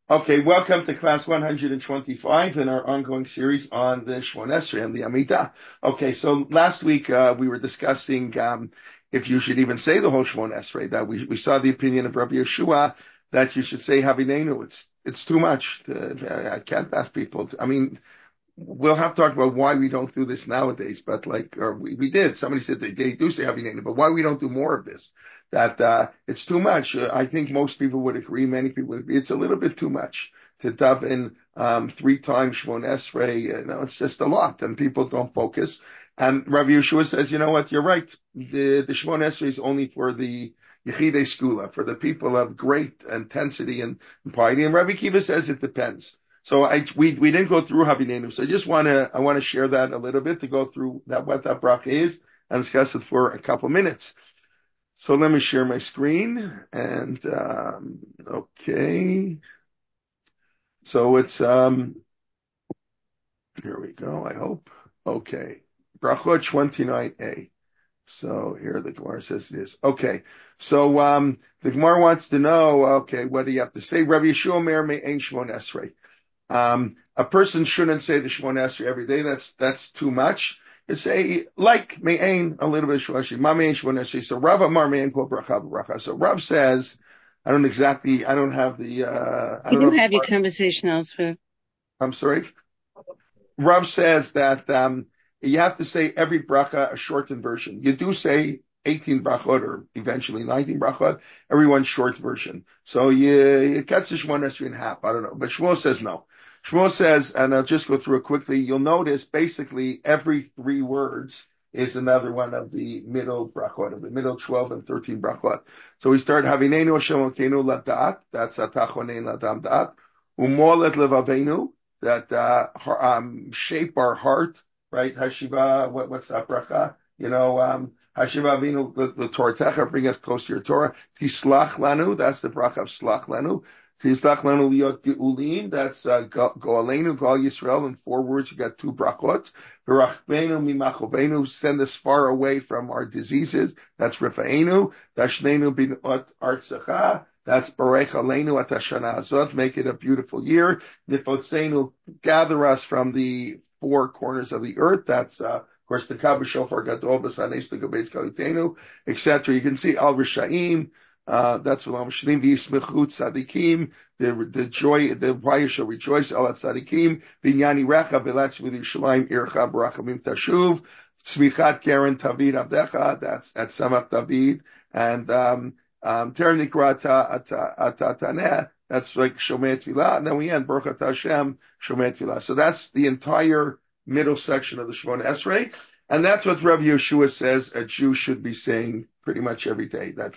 Okay, welcome to class 125 in our ongoing series on the Shmon Esrei and the Amidah. Okay, so last week we were discussing if you should even say the whole Shmon Esrei. That we saw the opinion of Rabbi Yeshua that you should say Havinenu. It's too much. I can't ask people. I mean, we'll have to talk about why we don't do this nowadays, but or we did. Somebody said they do say Havinenu, but why we don't do more of this? That it's too much. I think most people would agree. Many people would agree. It's a little bit too much to daven three times Shmon Esrei. It's just a lot, and people don't focus. And Rabbi Yeshua says, you know what? You're right. The Shmon Esrei is only for the Yechidei Skula, for the people of great intensity and piety. And Rabbi Kiva says it depends. So we didn't go through Havinenu. So I want to share that a little bit to go through what that bracha is and discuss it for a couple minutes. So let me share my screen and, okay. So it's, here we go, I hope. Okay. Brachot 29a. So here the Gemara says it is. Okay. So, the Gemara wants to know, okay, what do you have to say? Rabbi Yeshua Meir Me'ein Shmon Esrei. A person shouldn't say the Shmon Esrei every day. That's too much. You say, like, me'ain, a little bit shwashi, ma me'ain Shmon Esrei. So Rav Amar me'ain kol bracha b'bracha. So Rav says, I don't have the, I You don't know. do have your conversation elsewhere. I'm sorry. Rav says that, you have to say every bracha a shortened version. You do say 18 brachot or eventually 19 brachot, everyone's short version. So you cut the Shmon Esrei in half. I don't know. But Shmuel says no. Shmuel says, and I'll just go through it quickly, you'll notice basically every three words is another one of the middle brachot, of the middle 12 and 13 brachot. So we start, Havinenu Hashem Elokeinu ladat, that's atachonein ladam dat, umolet levavenu, that shape our heart, right? Hashiva, what's that bracha? Hashiva Avinu the Torah bring us close to your Torah. Tislach lanu, that's the bracha of slach lanu. Tislach lanu liot geulim, that's goalenu, goal Yisrael. In four words, you got two brachot. V'rachbenu mimachovenu, send us far away from our diseases. That's rifaenu. Dashnenu binot artzacha. That's Barech Aleinu at Hashana Hazot, make it a beautiful year. Nifotzenu, gather us from the four corners of the earth. That's, of course, the Kabbalah Shofar Gadol, B'Sanes, the Gabetz Kalitenu, etc. You can see Al Rishaim, that's V'lam Shalim, V'Yismechu Tzadikim, the joy, the why shall rejoice, Al Tzadikim, V'Inyani Recha, V'Latz V'Yishalayim, Ircha, B'Rachamim Tashuv, Tzmichat Keren Tavid Avdecha, that's at Samach David, and, that's like Shomei Tfilah, and then we end Baruch Atah Hashem Shomei Tfilah. So that's the entire middle section of the Shmon Esrei, and that's what Rabbi Yeshua says a Jew should be saying pretty much every day. That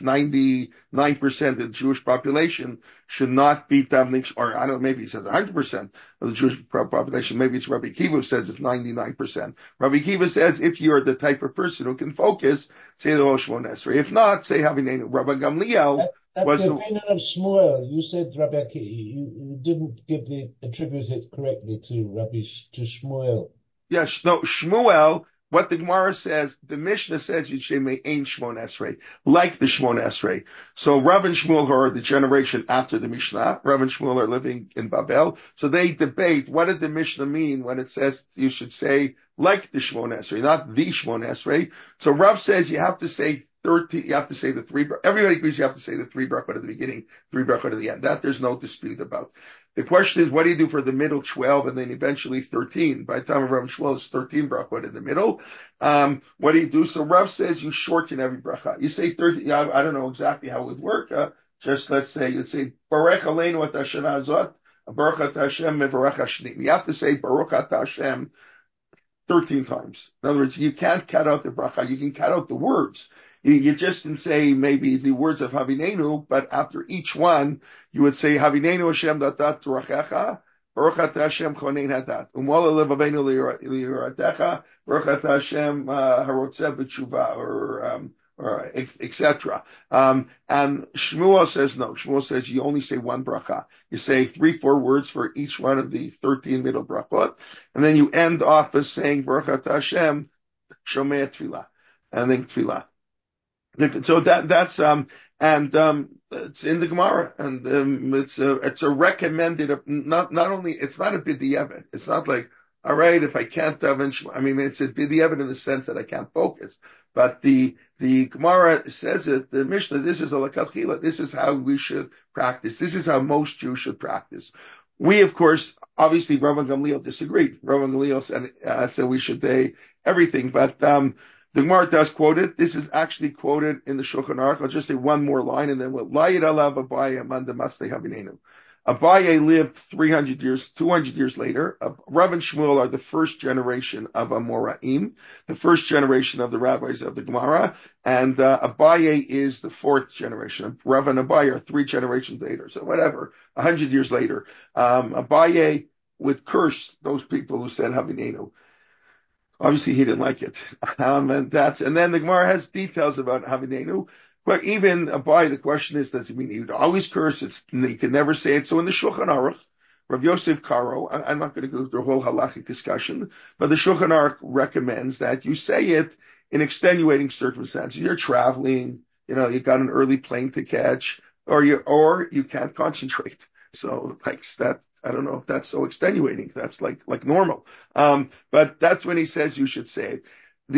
99% of the Jewish population should not be davening, or I don't know, maybe he says 100% of the Jewish population. Maybe it's Rabbi Kiva who says it's 99%. Rabbi Kiva says if you're the type of person who can focus, say the whole Shmon Esrei. If not, say Havinenu. Rabbi Gamliel was the opinion of Shmuel. You said Rabbi Akiva. You didn't attribute it correctly to Shmuel. Yes, no, Shmuel. What the Gemara says, the Mishnah says Yishem ain't Shmon Esrei, like the Shmon Esrei. So Rav and Shmuel are the generation after the Mishnah. Rav and Shmuel are living in Babel. So they debate, what did the Mishnah mean when it says you should say like the Shmon Esrei, not the Shmon Esrei. So Rav says you have to say 30, you have to say the three, everybody agrees you have to say the three brachot at the beginning, three brachot at the end. That there's no dispute about. The question is, what do you do for the middle 12 and then eventually 13? By the time of Rav Shmuel, it's 13 brachot in the middle. What do you do? So Rav says you shorten every bracha. You say 30, I don't know exactly how it would work. Just let's say, you'd say, Barech Aleinu at Hashana Hazot, Baruch Atah Hashem Mevarech Hashnim. You have to say Baruch Atah Hashem 13 times. In other words, you can't cut out the bracha. You can cut out the words. You just can say maybe the words of Havinenu, but after each one, you would say Havinenu Hashem datat turachecha, Baruch Atah Hashem chonein hadat, Umola levavenu liyiratecha, Baruch Atah Hashem harotzeh b'tshuva, or etc. And Shmuel says no. Shmuel says you only say one bracha. You say 3-4 words for each one of the 13 middle brachot, and then you end off as saying Baruch Atah Hashem Shomei Tfilah, and then Tfilah. So that's It's in the Gemara, and it's a recommended. Not only it's not a b'diavad. It's not like, all right, if I can't daven, I mean, it's a b'diavad in the sense that I can't focus. But the Gemara says it. The Mishnah. This is a lakatchila. This is how we should practice. This is how most Jews should practice. We, of course, obviously, Rav Gamliel disagreed. Rav Gamliel said we should say everything, but the Gemara does quote it. This is actually quoted in the Shulchan Aruch. I'll just say one more line, and then we'll Layid alav Abaye manda masnei havinenu. Abaye lived 200 years later. Rav and Shmuel are the first generation of Amoraim, the first generation of the rabbis of the Gemara, and Abaye is the fourth generation. Rav and Abaye are 3 generations later, so whatever, 100 years later. Abaye would curse those people who said Havinenu. Obviously, he didn't like it, and then the Gemara has details about Havinenu. But even Abai, the question is, does it mean you'd always curse? You can never say it. So in the Shulchan Aruch, Rav Yosef Karo, I'm not going to go through the whole halachic discussion, but the Shulchan Aruch recommends that you say it in extenuating circumstances. You're traveling, you got an early plane to catch, or you can't concentrate. So like that, I don't know if that's so extenuating. That's like normal. But that's when he says you should say it.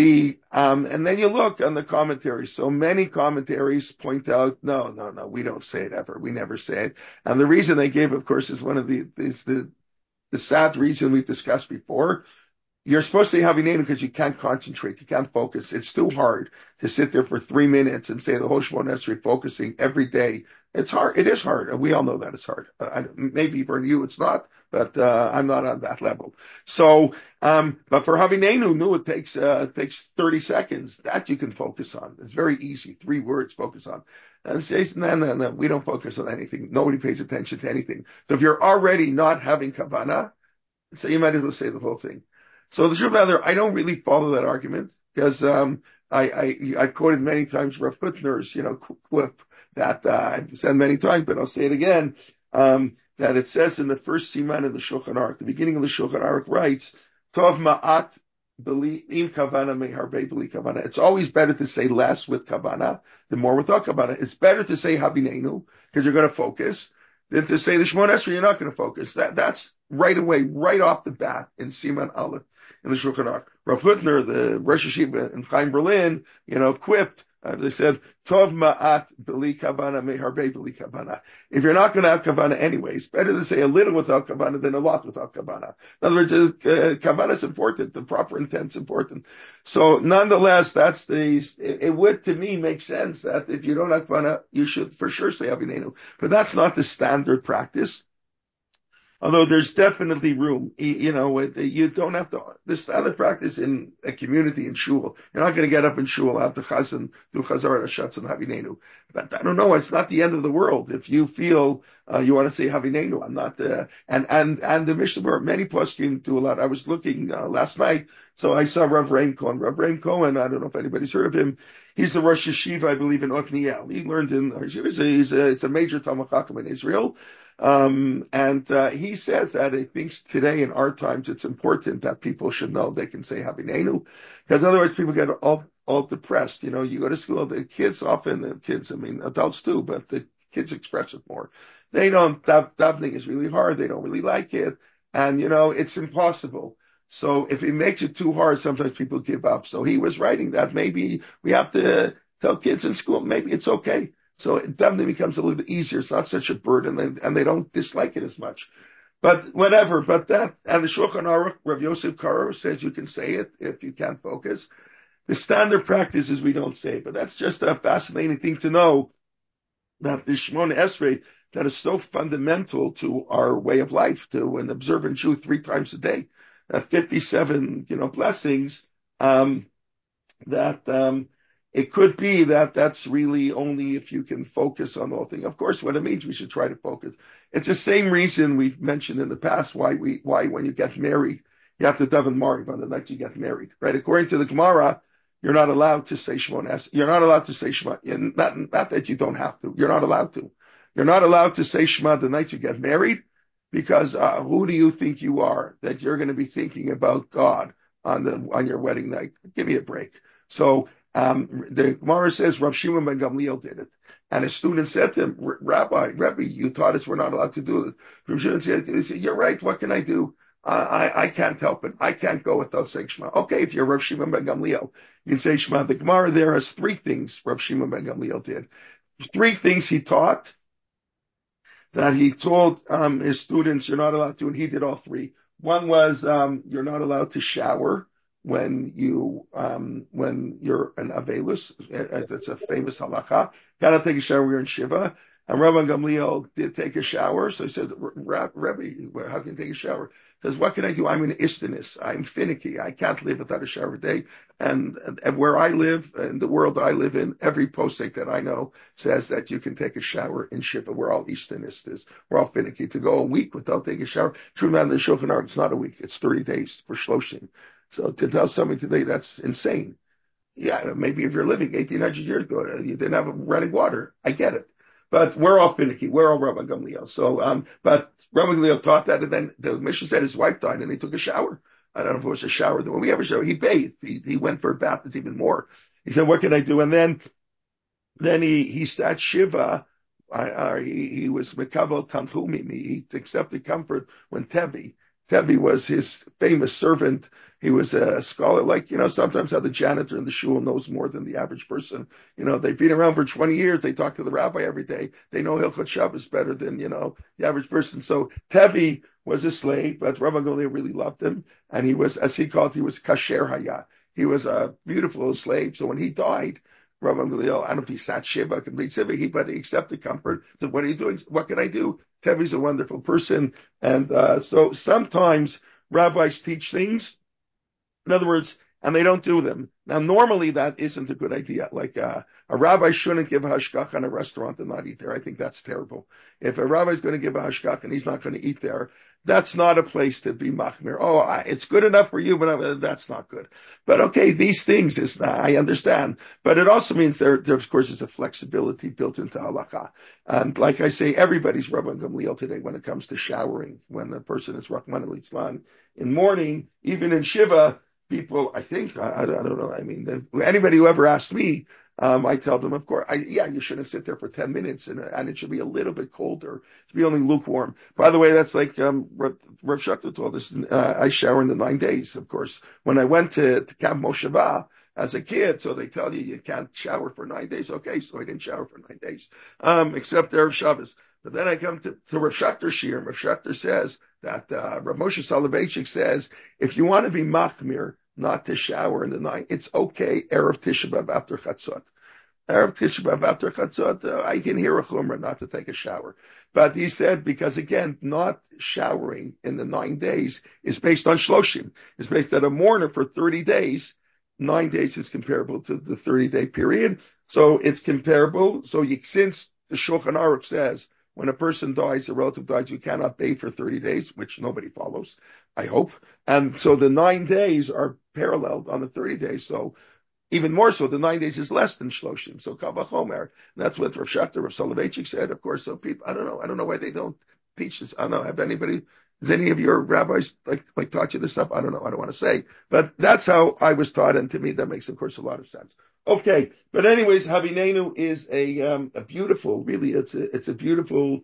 And then you look on the commentaries. So many commentaries point out, no, we don't say it ever. We never say it. And the reason they gave, of course, is one of the sad reason we've discussed before. You're supposed to have Havinenu because you can't concentrate, you can't focus. It's too hard to sit there for 3 minutes and say the whole Shemona Esrei focusing every day. It's hard. It is hard, and we all know that it's hard. Maybe for you it's not, but I'm not on that level. So, but for Havinenu, it takes 30 seconds. That you can focus on. It's very easy. 3 words focus on. And it says, no, we don't focus on anything. Nobody pays attention to anything. So if you're already not having kavanah, so you might as well say the whole thing. So the truth matter, I don't really follow that argument because I've quoted many times Rav Hutner's clip that I've said many times, but I'll say it again. That it says in the first siman in the Shulchan Aruch, the beginning of the Shulchan Aruch writes, Tov ma'at im kavana meharbe b'li kavana. It's always better to say less with kavana than more without kavana. It's better to say Havinenu because you're going to focus than to say the Shemona Esrei, you're not going to focus. That's right away, right off the bat in Siman Aleph in the Shulchan Aruch. Rav Hutner, the Rosh Yeshiva in Chaim Berlin, quipped. They said, Tov ma'at b'li kavana meharbe b'li kavana. If you're not going to have kavana anyways, better to say a little without kavana than a lot without kavana. In other words, kavana is important. The proper intent's important. So nonetheless, it would to me make sense that if you don't have kavana, you should for sure say Havinenu. But that's not the standard practice. Although there's definitely room, you don't have to, the standard practice in a community in shul, you're not going to get up in shul, have the chazan, do chazar hashatz and Havinenu. But I don't know, it's not the end of the world. If you feel, you want to say Havinenu, I'm not, and the Mishnah, many poskim do a lot. I was looking, last night, so I saw Rav Reim Cohen. Rav Reim Cohen, I don't know if anybody's heard of him. He's the Rosh Yeshiva, I believe, in Othniel. He learned in, it's a major Talmud Chacham in Israel. And he says that he thinks today in our times it's important that people should know they can say Havinenu, because otherwise people get all depressed. You go to school, the kids often, adults too, but the kids express it more. They don't, davening is really hard. They don't really like it. And, it's impossible. So if it makes it too hard, sometimes people give up. So he was writing that maybe we have to tell kids in school, maybe it's okay. So it definitely becomes a little bit easier. It's not such a burden, and they don't dislike it as much. But whatever. But that, and the Shulchan Aruch, Rav Yosef Karo says you can say it if you can't focus. The standard practice is we don't say it, but that's just a fascinating thing to know that the Shemona Esrei that is so fundamental to our way of life, to an observant Jew 3 times a day, 57, blessings, it could be that that's really only if you can focus on the whole thing. Of course, what it means, we should try to focus. It's the same reason we've mentioned in the past why when you get married, you have to daven Mariv on the night you get married, right? According to the Gemara, you're not allowed to say Shemona Esrei. You're not allowed to say Shema. Not that you don't have to. You're not allowed to. You're not allowed to say Shema the night you get married, because who do you think you are that you're going to be thinking about God on your wedding night? Give me a break. So The Gemara says Rav Shimon ben Gamliel did it. And a student said to him, Rabbi, you taught us we're not allowed to do it. Rav Shimon said, you're right, what can I do? I can't help it. I can't go without saying Shema. Okay, if you're Rav Shimon ben Gamliel, you can say Shema. The Gemara there has three things Rav Shimon ben Gamliel did. Three things he taught that he told his students you're not allowed to, and he did all three. One was you're not allowed to shower when you're an avelus. That's a famous halakha. Gotta take a shower when you're in Shiva. And Rabban Gamliel did take a shower, so he said, Rebbe, how can you take a shower? He says, what can I do? I'm an istinus. I'm finicky. I can't live without a shower a day. And where I live, in the world I live in, every posting that I know says that you can take a shower in Shiva. We're all istinistas. We're all finicky. To go a week without taking a shower, true man, the Shulchan Aruch, it's not a week. It's 30 days for Shloshim. So to tell somebody today, that's insane. Yeah, maybe if you're living 1,800 years ago, you didn't have running water. I get it. But we're all finicky. We're all Rabban Gamliel. So, but Rabban Gamliel taught that, and then the Mishnah said his wife died, and he took a shower. I don't know if it was a shower. When we have a shower, he bathed. He went for a bath. It's even more. He said, "What can I do?" And then he sat Shiva. He was Mekabel Tanchumim. He accepted comfort when Tevi was his famous servant. He was a scholar, like, sometimes how the janitor in the shul knows more than the average person. They've been around for 20 years. They talk to the rabbi every day. They know Hilchot Shabbos better than, the average person. So Tevi was a slave, but Rabbi Gamliel really loved him. And he was, as he called it, he was kasher hayah. He was a beautiful slave. So when he died, Rabbi Gamliel, I don't know if he sat Shiva, complete Shiva, but he accepted comfort. So what are you doing? What can I do? Tevi's a wonderful person. And so sometimes rabbis teach things, in other words, and they don't do them. Now, normally that isn't a good idea. Like a rabbi shouldn't give a hashgach in a restaurant and not eat there. I think that's terrible. If a rabbi is going to give a hashgach and he's not going to eat there, that's not a place to be machmir. It's good enough for you, but that's not good. But okay, these things I understand. But it also means there of course is a flexibility built into halakha. And like I say, everybody's Rabban Gamliel today when it comes to showering. When a person is Rahman al-Islam in morning, even in Shiva, people, I think, I don't know. I mean, anybody who ever asked me, I tell them, of course, you shouldn't sit there for 10 minutes and it should be a little bit colder. It should be only lukewarm. By the way, that's like, Rav Shachta told us, I shower in the 9 days, of course. When I went to Camp Mosheva as a kid, so they tell you can't shower for 9 days. Okay, so I didn't shower for 9 days, except Erev Shabbos. But then I come to Rav Shachter Shir. Rav Shachter says that, Rav Moshe Soloveitchik says, if you want to be machmir, not to shower in the night, it's okay. Erev Tisha B'Av after Chatzot. Erev Tisha B'Av after Chatzot, I can hear a chumrah not to take a shower. But he said, because again, not showering in the 9 days is based on Shloshim. It's based on a mourner for 30 days. 9 days is comparable to the 30-day period. So it's comparable. So since the Shulchan Aruch says, when a person dies, a relative dies, you cannot bathe for 30 days, which nobody follows, I hope. And so the 9 days are paralleled on the 30 days. So even more so, the 9 days is less than Shloshim. So Kal Vachomer. That's what Rav Shachter, Rav Soloveitchik said, of course. So people, I don't know why they don't teach this. I don't know. Has any of your rabbis like taught you this stuff? I don't know. I don't want to say, but that's how I was taught. And to me, that makes, of course, a lot of sense. Okay. But anyways, Havinenu is a beautiful, really, it's a beautiful,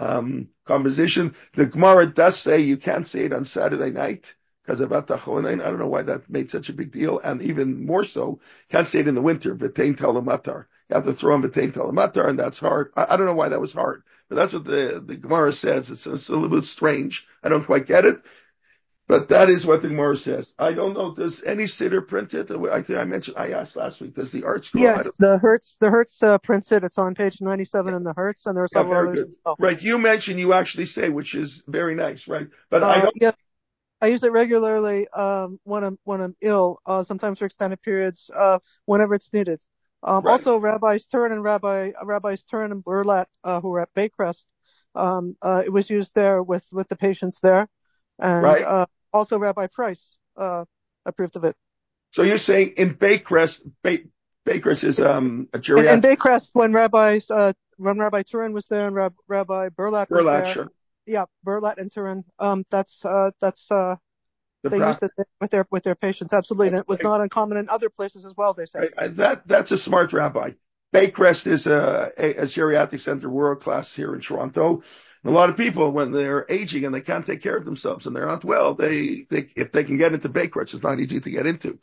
composition. The Gemara does say you can't say it on Saturday night because of Atachonain. I don't know why that made such a big deal. And even more so, can't say it in the winter, V'tein Talamatar. You have to throw on V'tein Talamatar, and that's hard. I don't know why that was hard, but that's what the Gemara says. It's a little bit strange. I don't quite get it. But that is what the Gemara says. I don't know. Does any sitter print it? I think I asked last week. Does the art school? Yes, the Hertz prints it. It's on page 97 in the Hertz, and there are several very others. good. Oh. Right. You mentioned you actually say, which is very nice, right? But I don't. Yeah, I use it regularly when I'm ill, sometimes for extended periods, whenever it's needed. Right. Also, Rabbis Turin and Berlat, who were at Baycrest, it was used there with the patients there, and right. Also Rabbi Price approved of it. So you're saying in Baycrest, Baycrest is a geriatric. In Baycrest, when Rabbi Turin was there and Rabbi Berlat was there. Sure. Yeah, Berlat and Turin. The They used it with their patients, absolutely, and it was not uncommon in other places as well. They say That's a smart rabbi. Baycrest is a geriatric center, world class here in Toronto. And a lot of people, when they're aging and they can't take care of themselves and they're not well, they if they can get into Baycrest, it's not easy to get into.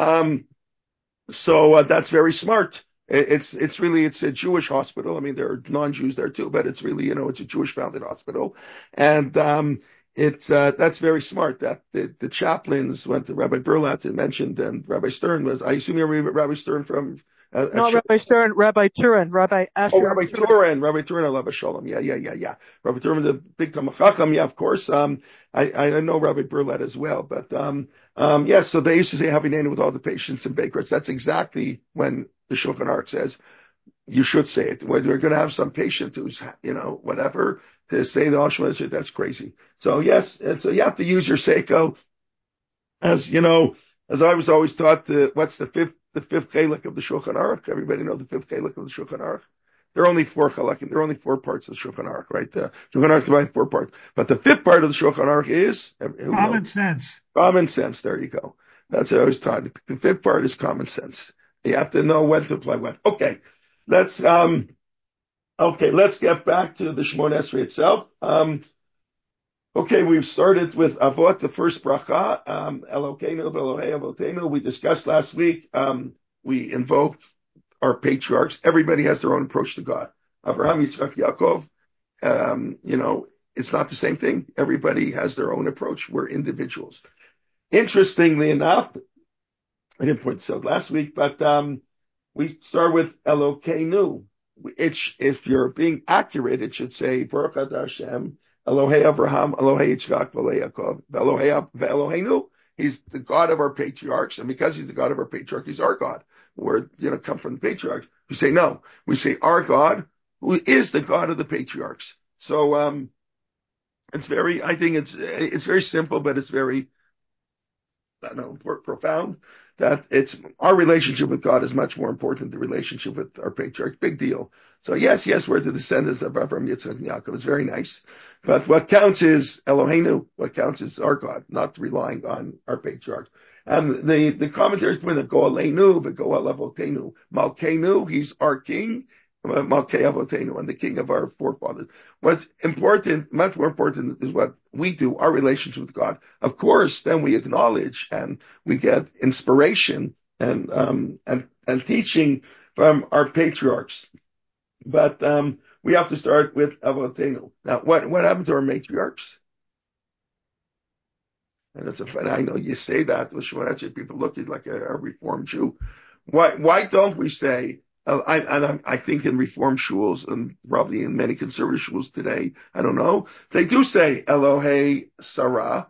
So that's very smart. It's really a Jewish hospital. I mean, there are non-Jews there too, but it's really, it's a Jewish founded hospital. And it's that's very smart that the chaplains went to Rabbi Berlat and mentioned, and Rabbi Stern was, I assume you remember Rabbi Stern from not Rabbi Stern, Rabbi Turin, Rabbi Asher. Rabbi Turin, Alav Shalom. Yeah. Rabbi Turin, the big Talmid Chacham, yeah, of course. I know Rabbi Berlat as well, but yeah. So they used to say Havinenu with all the patients in Baycrest. That's exactly when the Shulchan Aruch says you should say it. When you're going to have some patient who's, whatever, to say the Ashma, that's crazy. So yes, and so you have to use your Seiko as I was always taught. What's the fifth chelik of the Shulchan Aruch? Everybody know the fifth chelik of the Shulchan Aruch. There are only four chalakim. There are only four parts of the Shulchan Aruch, right? The Shulchan Aruch divides four parts, but the fifth part of the Shulchan Aruch is common sense. Common sense. There you go. That's what I was taught. The fifth part is common sense. You have to know when to apply what. Okay, let's get back to the Shemona Esrei itself. Okay, we've started with Avot, the first bracha, Elokeinu v'Elohei Avotenu. We discussed last week. We invoked our patriarchs. Everybody has their own approach to God. Abraham, Yitzchak, Yaakov. It's not the same thing. Everybody has their own approach. We're individuals. Interestingly enough, I didn't point this out last week, but we start with Elokeinu. If you're being accurate, it should say Baruch Atah Hashem, Elohei Abraham, Elohei Yitzchak, Elohei Yaakov, Eloheinu. He's the God of our patriarchs, and because he's the God of our patriarch, he's our God. We're come from the patriarchs. We say no. We say our God, who is the God of the patriarchs. So it's very. I think it's very simple, but it's very, profound. That it's our relationship with God is much more important than the relationship with our patriarch. Big deal. So yes, we're the descendants of Abraham, Yitzchak, and Yaakov. It's very nice. But what counts is Eloheinu. What counts is our God, not relying on our patriarch. And the commentaries point out Go Aleinu, Go Alavotenu. Malkeinu, he's our king. Malkei Avotenu, and the king of our forefathers. What's important, much more important, is what we do, our relationship with God. Of course, then we acknowledge and we get inspiration and teaching from our patriarchs. But we have to start with Avotenu. Now, what happened to our matriarchs? And I know you say that, people look at you like a Reformed Jew. Why don't we say? I think in Reform shuls and probably in many conservative shuls today, I don't know, they do say Elohei Sarah,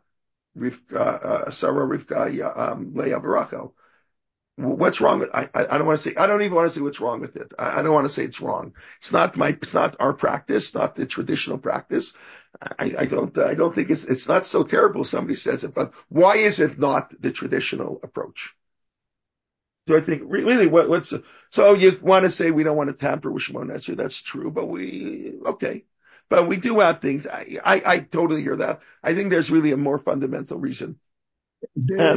Rivka, Leah Barachel. What's wrong with? I don't want to say. I don't even want to say what's wrong with it. I don't want to say it's wrong. It's not our practice, not the traditional practice. I don't think it's not so terrible. Somebody says it, but why is it not the traditional approach? Do I think really so you want to say we don't want to tamper with Shemona Esrei? That's true, but but we do add things. I totally hear that. I think there's really a more fundamental reason. The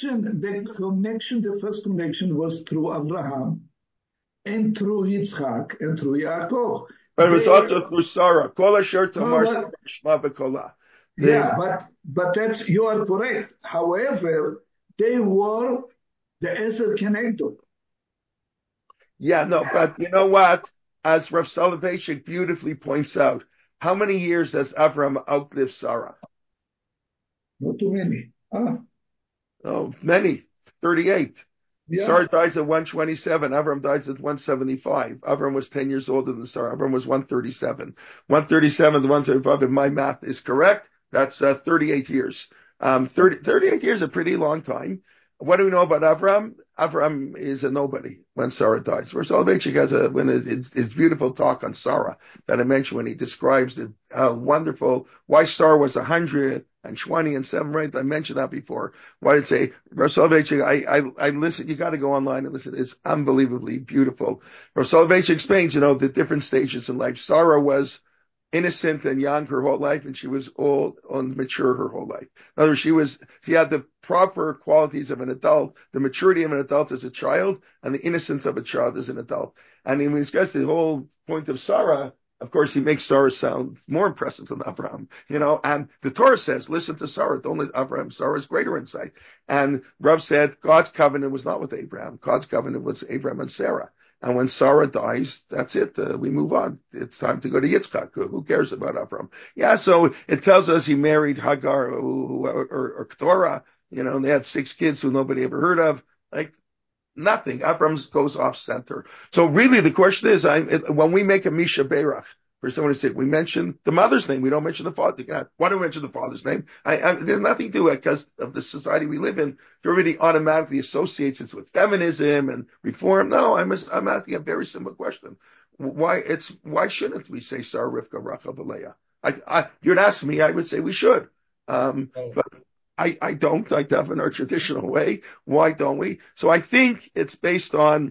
first connection was through Abraham and through Yitzchak and through Yaakov. But it was also through Sarah. Kol asher tomar shma b'kolah. Yeah, but you are correct. However, they were the Ezer Kenegdo. Yeah, no, but you know what? As Rav Soloveitchik beautifully points out, how many years does Avram outlive Sarah? Not too many. Oh, many. 38. Yeah. Sarah dies at 127. Avram dies at 175. Avram was 10 years older than Sarah. Avram was 137. 137 to 175, if my math is correct, that's 38 years. 38 years is a pretty long time. What do we know about Avram? Avram is a nobody when Sarah dies. Rav Soloveitchik has his beautiful talk on Sarah that I mentioned when he describes the wonderful, why Sarah was 120 and 7, right? I mentioned that before. Why did it say, Rav Soloveitchik, I listen, you got to go online and listen. It's unbelievably beautiful. Rav Soloveitchik explains, the different stages in life. Sarah was innocent and young her whole life, and she was old and mature her whole life. In other words, she had the proper qualities of an adult, the maturity of an adult as a child, and the innocence of a child as an adult. And when he discusses the whole point of Sarah, of course, he makes Sarah sound more impressive than Abraham, and the Torah says, listen to Sarah, don't let Abraham, Sarah's greater insight. And Rav said, God's covenant was not with Abraham. God's covenant was Abraham and Sarah. And when Sarah dies, that's it. We move on. It's time to go to Yitzchak. Who cares about Abraham? Yeah, so it tells us he married Hagar or Keturah, and they had 6 kids who nobody ever heard of. Like, nothing. Abraham goes off center. So really the question is, when we make a Misha Berach, for someone to say, we mention the mother's name, we don't mention the father. Why don't we mention the father's name? There's nothing to it because of the society we live in. Everybody automatically associates it with feminism and reform. No, I'm asking a very simple question. Why shouldn't we say Sarah, Rivka, Rachel, Leah? You'd ask me, I would say we should. But I don't. I have in our traditional way. Why don't we? So I think it's based on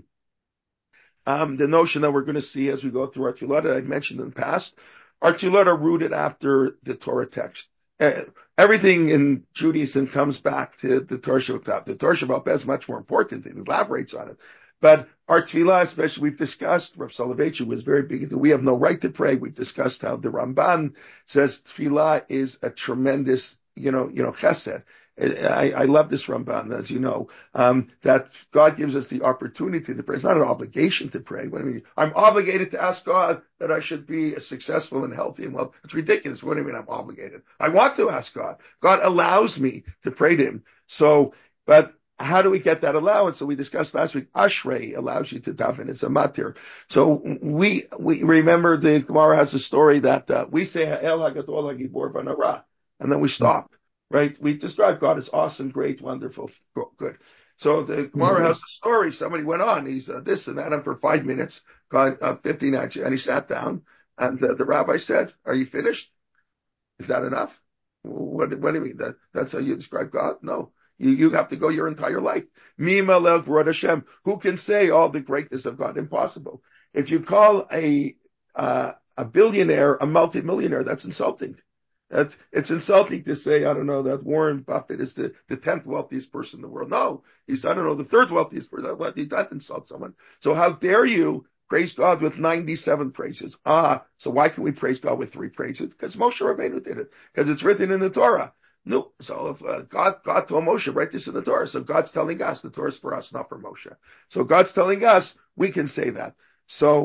the notion that we're going to see as we go through our Tefillah that I mentioned in the past. Our Tefillah are rooted after the Torah text. Everything in Judaism comes back to the Torah Shabbat. The Torah Shabbat is much more important. It elaborates on it. But our Tefillah, especially, we've discussed, Rav Soloveitchik was very big into, we have no right to pray. We've discussed how the Ramban says Tefillah is a tremendous, chesed. I love this Ramban, as you know, that God gives us the opportunity to pray. It's not an obligation to pray. What do you mean? I'm obligated to ask God that I should be successful and healthy and well. It's ridiculous. What do you mean I'm obligated? I want to ask God. God allows me to pray to him. So, but how do we get that allowance? So we discussed last week, Ashrei allows you to daven. It's a matir. So we remember the Gemara has a story that we say, El HaGadol HaGibor V'Nara, and then we stop. Right? We describe God as awesome, great, wonderful, good. So the Gemara has a story. Somebody went on. He's this and that, and for 5 minutes, God, 15 actually, and he sat down, and the rabbi said, "Are you finished? Is that enough? What do you mean? That's how you describe God? No. You have to go your entire life. Mima Lel K'vod Hashem. Who can say all the greatness of God? Impossible. If you call a billionaire a multimillionaire, that's insulting. It's insulting to say, I don't know, that Warren Buffett is the 10th wealthiest person in the world. No, he's, I don't know, the 3rd wealthiest person. That insults someone. So how dare you praise God with 97 praises? So why can we praise God with 3 praises? Because Moshe Rabbeinu did it. Because it's written in the Torah. No, so if God told Moshe, write this in the Torah. So God's telling us, the Torah is for us, not for Moshe. So God's telling us, we can say that. So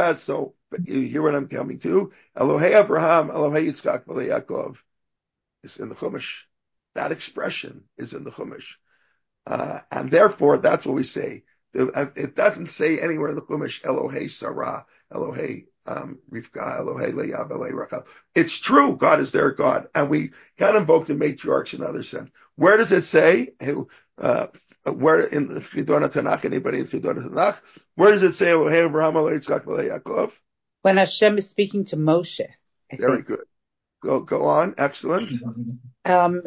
but you hear what I'm coming to? Elohei Abraham, Elohei Yitzchak, Elohei Yaakov is in the Chumash. That expression is in the Chumash. And therefore, that's what we say. It doesn't say anywhere in the Chumash, Elohei Sarah, Elohei Rivka, Elohei Leah, Elohei Rachel. It's true, God is their God. And we can invoke the matriarchs in other sense. Where does it say? Where in the Chidon Tanakh, anybody in Chidon Tanakh, where does it say Elohei Abraham, Elohei Yitzchak, Elohei Yaakov? When Hashem is speaking to Moshe. Very good. Go on. Excellent. Down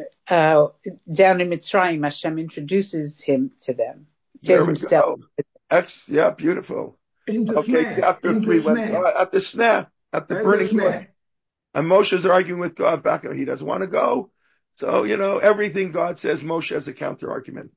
in Mitzrayim, Hashem introduces him to them, to himself. Yeah, beautiful. In the snare. Chapter 3 at the snare, at the burning bush. And Moshe's arguing with God back. He doesn't want to go. So, everything God says, Moshe has a counter argument.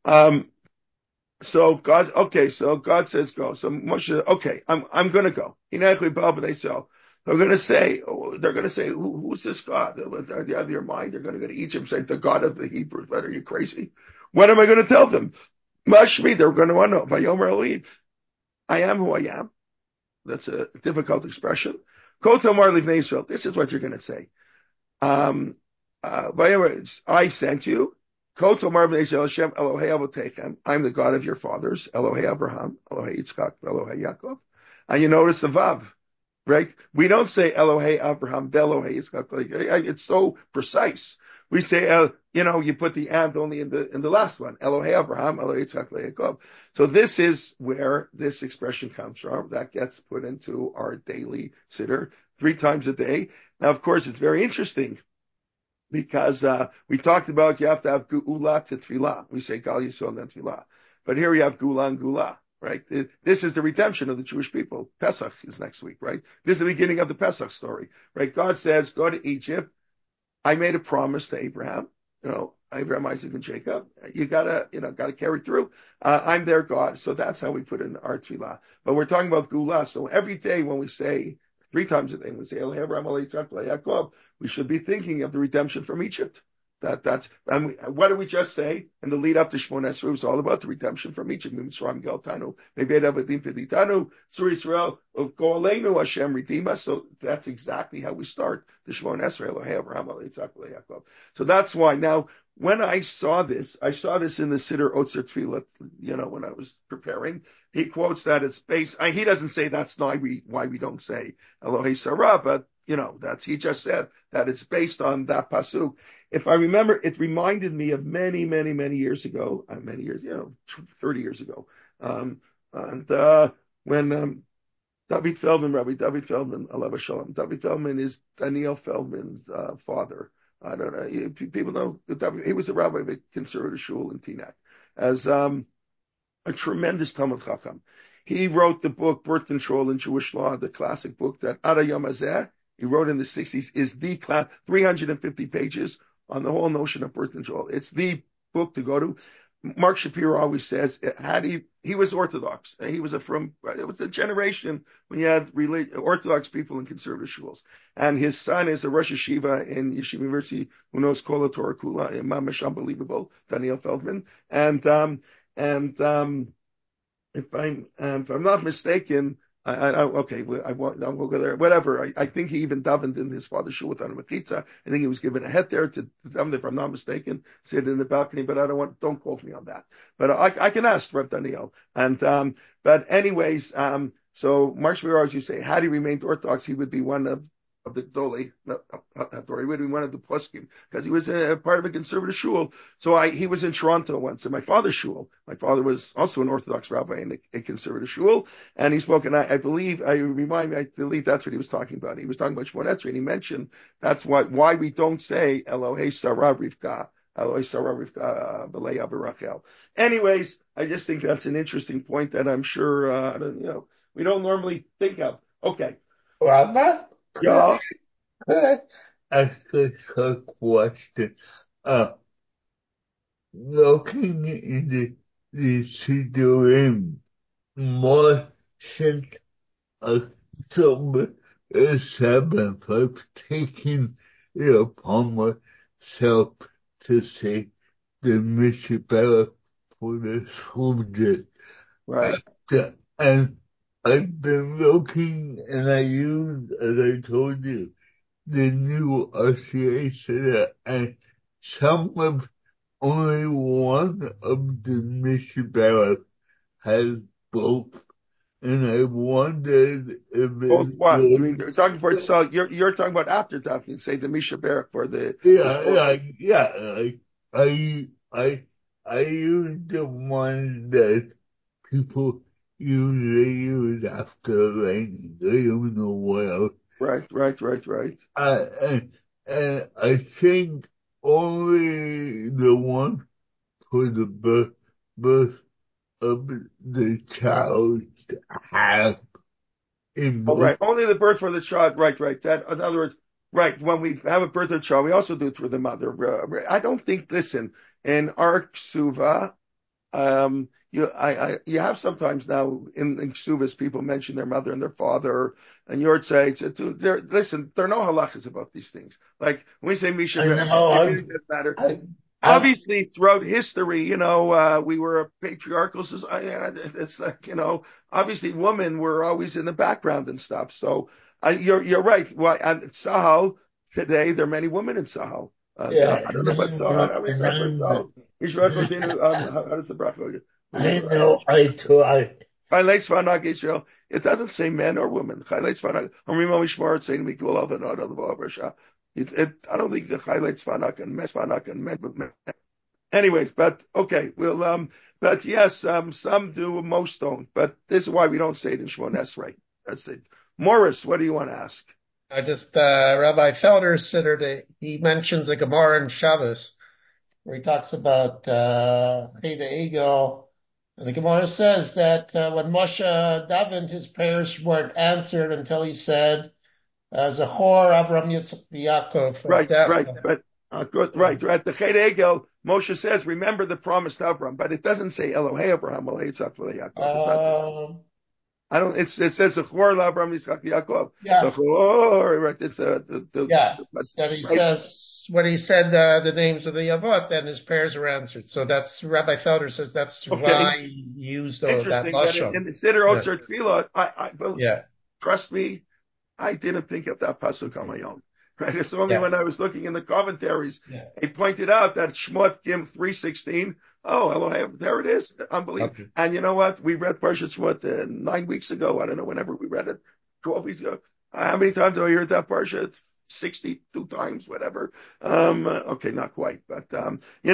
So God says go. So Moshe, okay, I'm going to go. They're going to say, who's this God? They're out of your mind. They're going to go to Egypt and say, the God of the Hebrews. What, are you crazy? What am I going to tell them? Mashmi, they're going to want to know. Vayomer Elohim, I am who I am. That's a difficult expression. Kotomar Livnei Yisrael. This is what you're going to say. I sent you. Kotomar Bnei Yisrael Hashem Elohei Avotechem. I'm the God of your fathers. Elohei Abraham, Elohei Yitzchak, Elohei Yaakov. And you notice the Vav, right? We don't say Elohei Abraham, Elohei Yitzchak. It's so precise. We say, you put the and only in the last one. Elohei Abraham, Elohei Yitzchak, Elohei Yaakov. So this is where this expression comes from. That gets put into our daily siddur 3 times a day. Now, of course, it's very interesting because we talked about you have to have Geula to Tefillah. We say Gal Yisrael and then Tefillah. But here we have Geula and Geula. right? This is the redemption of the Jewish people. Pesach is next week, right? This is the beginning of the Pesach story, right? God says, go to Egypt. I made a promise to Abraham, Abraham, Isaac, and Jacob. You gotta carry through. I'm their God. So that's how we put in our tefillah. But we're talking about Gula. So every day when we say, 3 times a day, when we say, Yaakov, we should be thinking of the redemption from Egypt. What did we just say? And the lead up to Shmon Esrei was all about the redemption from Egypt. Mitzrayim Galtanu, Mebed Avadim Peditanu, Tzur Yisrael, Go Aleinu, Hashem redeem us. So that's exactly how we start the Shmon Esrei, Elohei Abraham, Yitzchak, Yaakov. So that's why now, when I saw this in the Siddur Otzer Tefillah, when I was preparing, he quotes that it's based, he doesn't say that's not why we don't say Elohei Sarah, but he just said that it's based on that pasuk. If I remember, it reminded me of many, many, many years ago, 30 years ago. When David Feldman, Rabbi David Feldman, Alav Shalom, David Feldman is Daniel Feldman's father. I don't know. People know he was a rabbi of a conservative shul in Teaneck, as a tremendous Talmud Chacham. He wrote the book Birth Control in Jewish Law, the classic book that Ada Yom Hazeh, he wrote in the 60s, is the 350 pages on the whole notion of birth control. It's the book to go to. Mark Shapiro always says, he was Orthodox. It was a generation when you had Orthodox people in conservative shuls. And his son is a Rosh Yeshiva in Yeshiva University who knows Kol HaTorah Kula, Mamash unbelievable, Daniel Feldman. And if I'm not mistaken, I won't go there. Whatever. I think he even davened in his father's shul without a mechitza. I think he was given a het there to daven, if I'm not mistaken, sit in the balcony. But don't quote me on that. But I can ask Rav Daniel. And but anyways, so Mark Shapiro, as you say, had he remained Orthodox, he would be one of the Dole, he would be one of the poskim, because he was a part of a conservative shul. So he was in Toronto once in my father's shul. My father was also an Orthodox rabbi in a conservative shul, and he spoke, and I believe, I believe that's what he was talking about. He was talking about Shmon Esrei, and he mentioned that's why we don't say Elohei Sarah Rivka. Anyways, I just think that's an interesting point that I'm sure, we don't normally think of. Okay. Rabbi? Yeah. Ask a question. Looking into the Siddurim, more since October 7th, I've taken it upon myself to say the Mishpah for the subject. Right. And I've been looking, and I used, as I told you, the new RCA Center, and only one of the Mishpah has both. And I wondered if Both what? I mean, you're talking for itself. You're talking about after Daphne, say the Misha Barak for the. I use the one that people usually use after raining. I don't know what else. Right. And I think only the one for the birth of the child have in both. Oh, right. Only the birth for the child. Right. That, in other words, right. When we have a birth of a child, we also do it through the mother. I don't think, listen, in our ksuva, you have sometimes now in ksuvas people mention their mother and their father, and your say, listen, there are no halachas about these things. Like when we say Misha, it really doesn't matter. Obviously, throughout history, we were a patriarchal society. It's like, obviously women were always in the background and stuff. So you're right. Well, and Sahel today, there are many women in Sahel. I don't know about Sahel. How does the bracha go? I know, I tried. Chayleis Vanak Israel. It doesn't say men or women. Chayleis Vanak. I don't think the Chayleis Vanak and Mes Vanak and men. Anyways, but okay, but yes, some do, most don't. But this is why we don't say it in Shmon Esrei. That's it. Morris, what do you want to ask? Rabbi Felder said he mentions a Gemara in Shabbos where he talks about Cheda Egel And the Gemara says that when Moshe davened, his prayers weren't answered until he said, Zachor Avram Yitzchak Yaakov. Right. Good. Right. The Chet Egel, Moshe says, remember the promise to Avram, but it doesn't say Elohei Abraham, Elohei Yitzchak, Elohei Yaakov. I don't. It says Zachor Avram Yitzchak Yaakov. Yeah. Zachor, right. It's That he says when he said the names of the Avot, then his prayers are answered. So that's Rabbi Felder says that's why he used that lashon. In the Siddur Otzer Tefillah, trust me, I didn't think of that pasuk on my own. Right? It's only when I was looking in the commentaries, he pointed out that Shmot Gim 3:16. Oh, Elohim, there it is. Unbelievable. Okay. And you know what? We read Parshat Shmot 9 weeks ago. I don't know, whenever we read it, 12 weeks ago. How many times do I hear that Parshat? 62 times, whatever. Okay, not quite, but you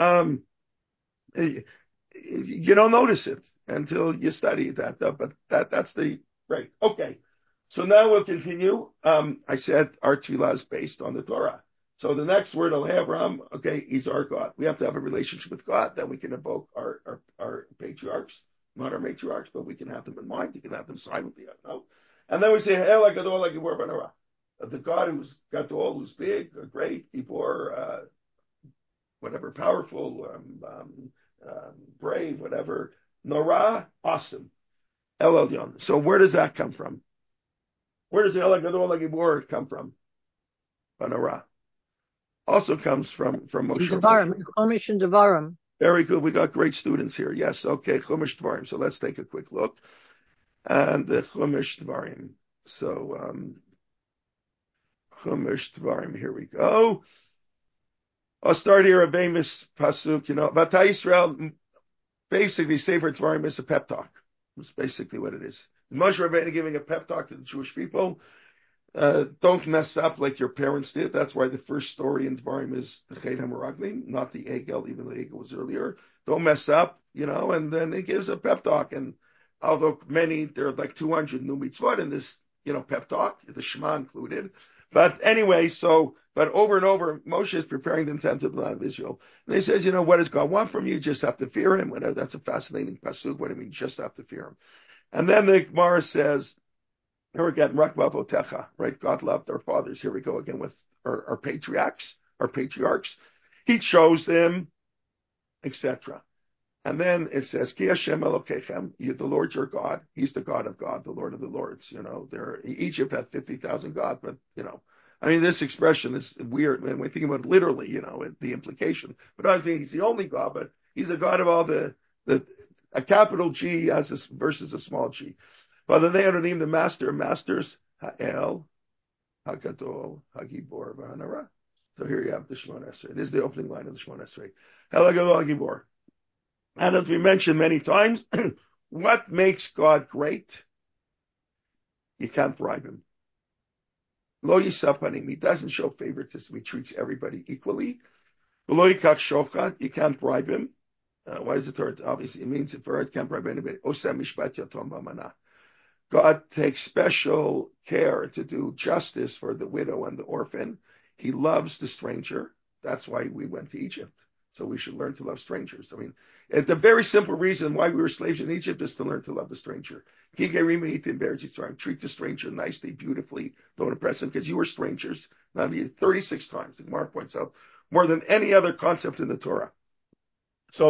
don't notice it until you study that. But that's the right. Okay. So now we'll continue. I said our tefillah is based on the Torah. So the next word, Abraham, okay, he's our God. We have to have a relationship with God. Then we can invoke our patriarchs, not our matriarchs, but we can have them in mind. You can have them silently. I don't know. And then we say, the God who's Gadol, who's big, great, Gibor, whatever, powerful, brave, whatever. Norah, awesome. El Elyon. So where does that come from? Where does the El Gadol Gibor come from? Norah. Also comes from Moshe. Devarim, Chumash and Devarim. Very good. We got great students here. Yes. Okay. Chumash Devarim. So let's take a quick look. And the Chumash Devarim. So, Chumash Devarim. Here we go. I'll start here. A famous pasuk, Vatay Yisrael, basically, Sefer Devarim is a pep talk. That's basically what it is. Moshe Rabbeinu giving a pep talk to the Jewish people. Don't mess up like your parents did. That's why the first story in Devarim is the Chet HaMeraglim, not the Egel, even though the Egel was earlier. Don't mess up, and then he gives a pep talk. And although there are like 200 new mitzvot in this, pep talk, the Shema included. But anyway, but over and over, Moshe is preparing them to enter the land of Israel. And he says, what does God want from you? You just have to fear him. That's a fascinating pasuk. What do you mean, just have to fear him? And then the Gemara says, here again, Rakva Votecha, right? God loved our fathers. Here we go again with our patriarchs. He chose them, etc. And then it says, Ki Hashem Elokechem, the Lord your God. He's the God of God, the Lord of the Lords. Egypt had 50,000 gods, but this expression is weird. When we think about it literally, the implication. But I think he's the only God, but he's a God of all a capital G versus a small G. Father, they are named the master of masters, Ha'el, HaGadol, HaGibor, V'Hanara. So here you have the Shemona Esrei. This is the opening line of the Shemona Esrei. Ha'el, HaGadol, HaGibor. And as we mentioned many times, what makes God great? You can't bribe him. Lo yisapanim. He doesn't show favoritism. He treats everybody equally. Lo yikach shochat. You can't bribe him. Why is it Torah? Obviously, it means for it can't bribe anybody. Osem mishpat yatom b'manah. God takes special care to do justice for the widow and the orphan. He loves the stranger. That's why we went to Egypt. So we should learn to love strangers. The very simple reason why we were slaves in Egypt is to learn to love the stranger. Treat the stranger nicely, beautifully. Don't impress him because you were strangers. 36 times, the Gemara points out, more than any other concept in the Torah. So,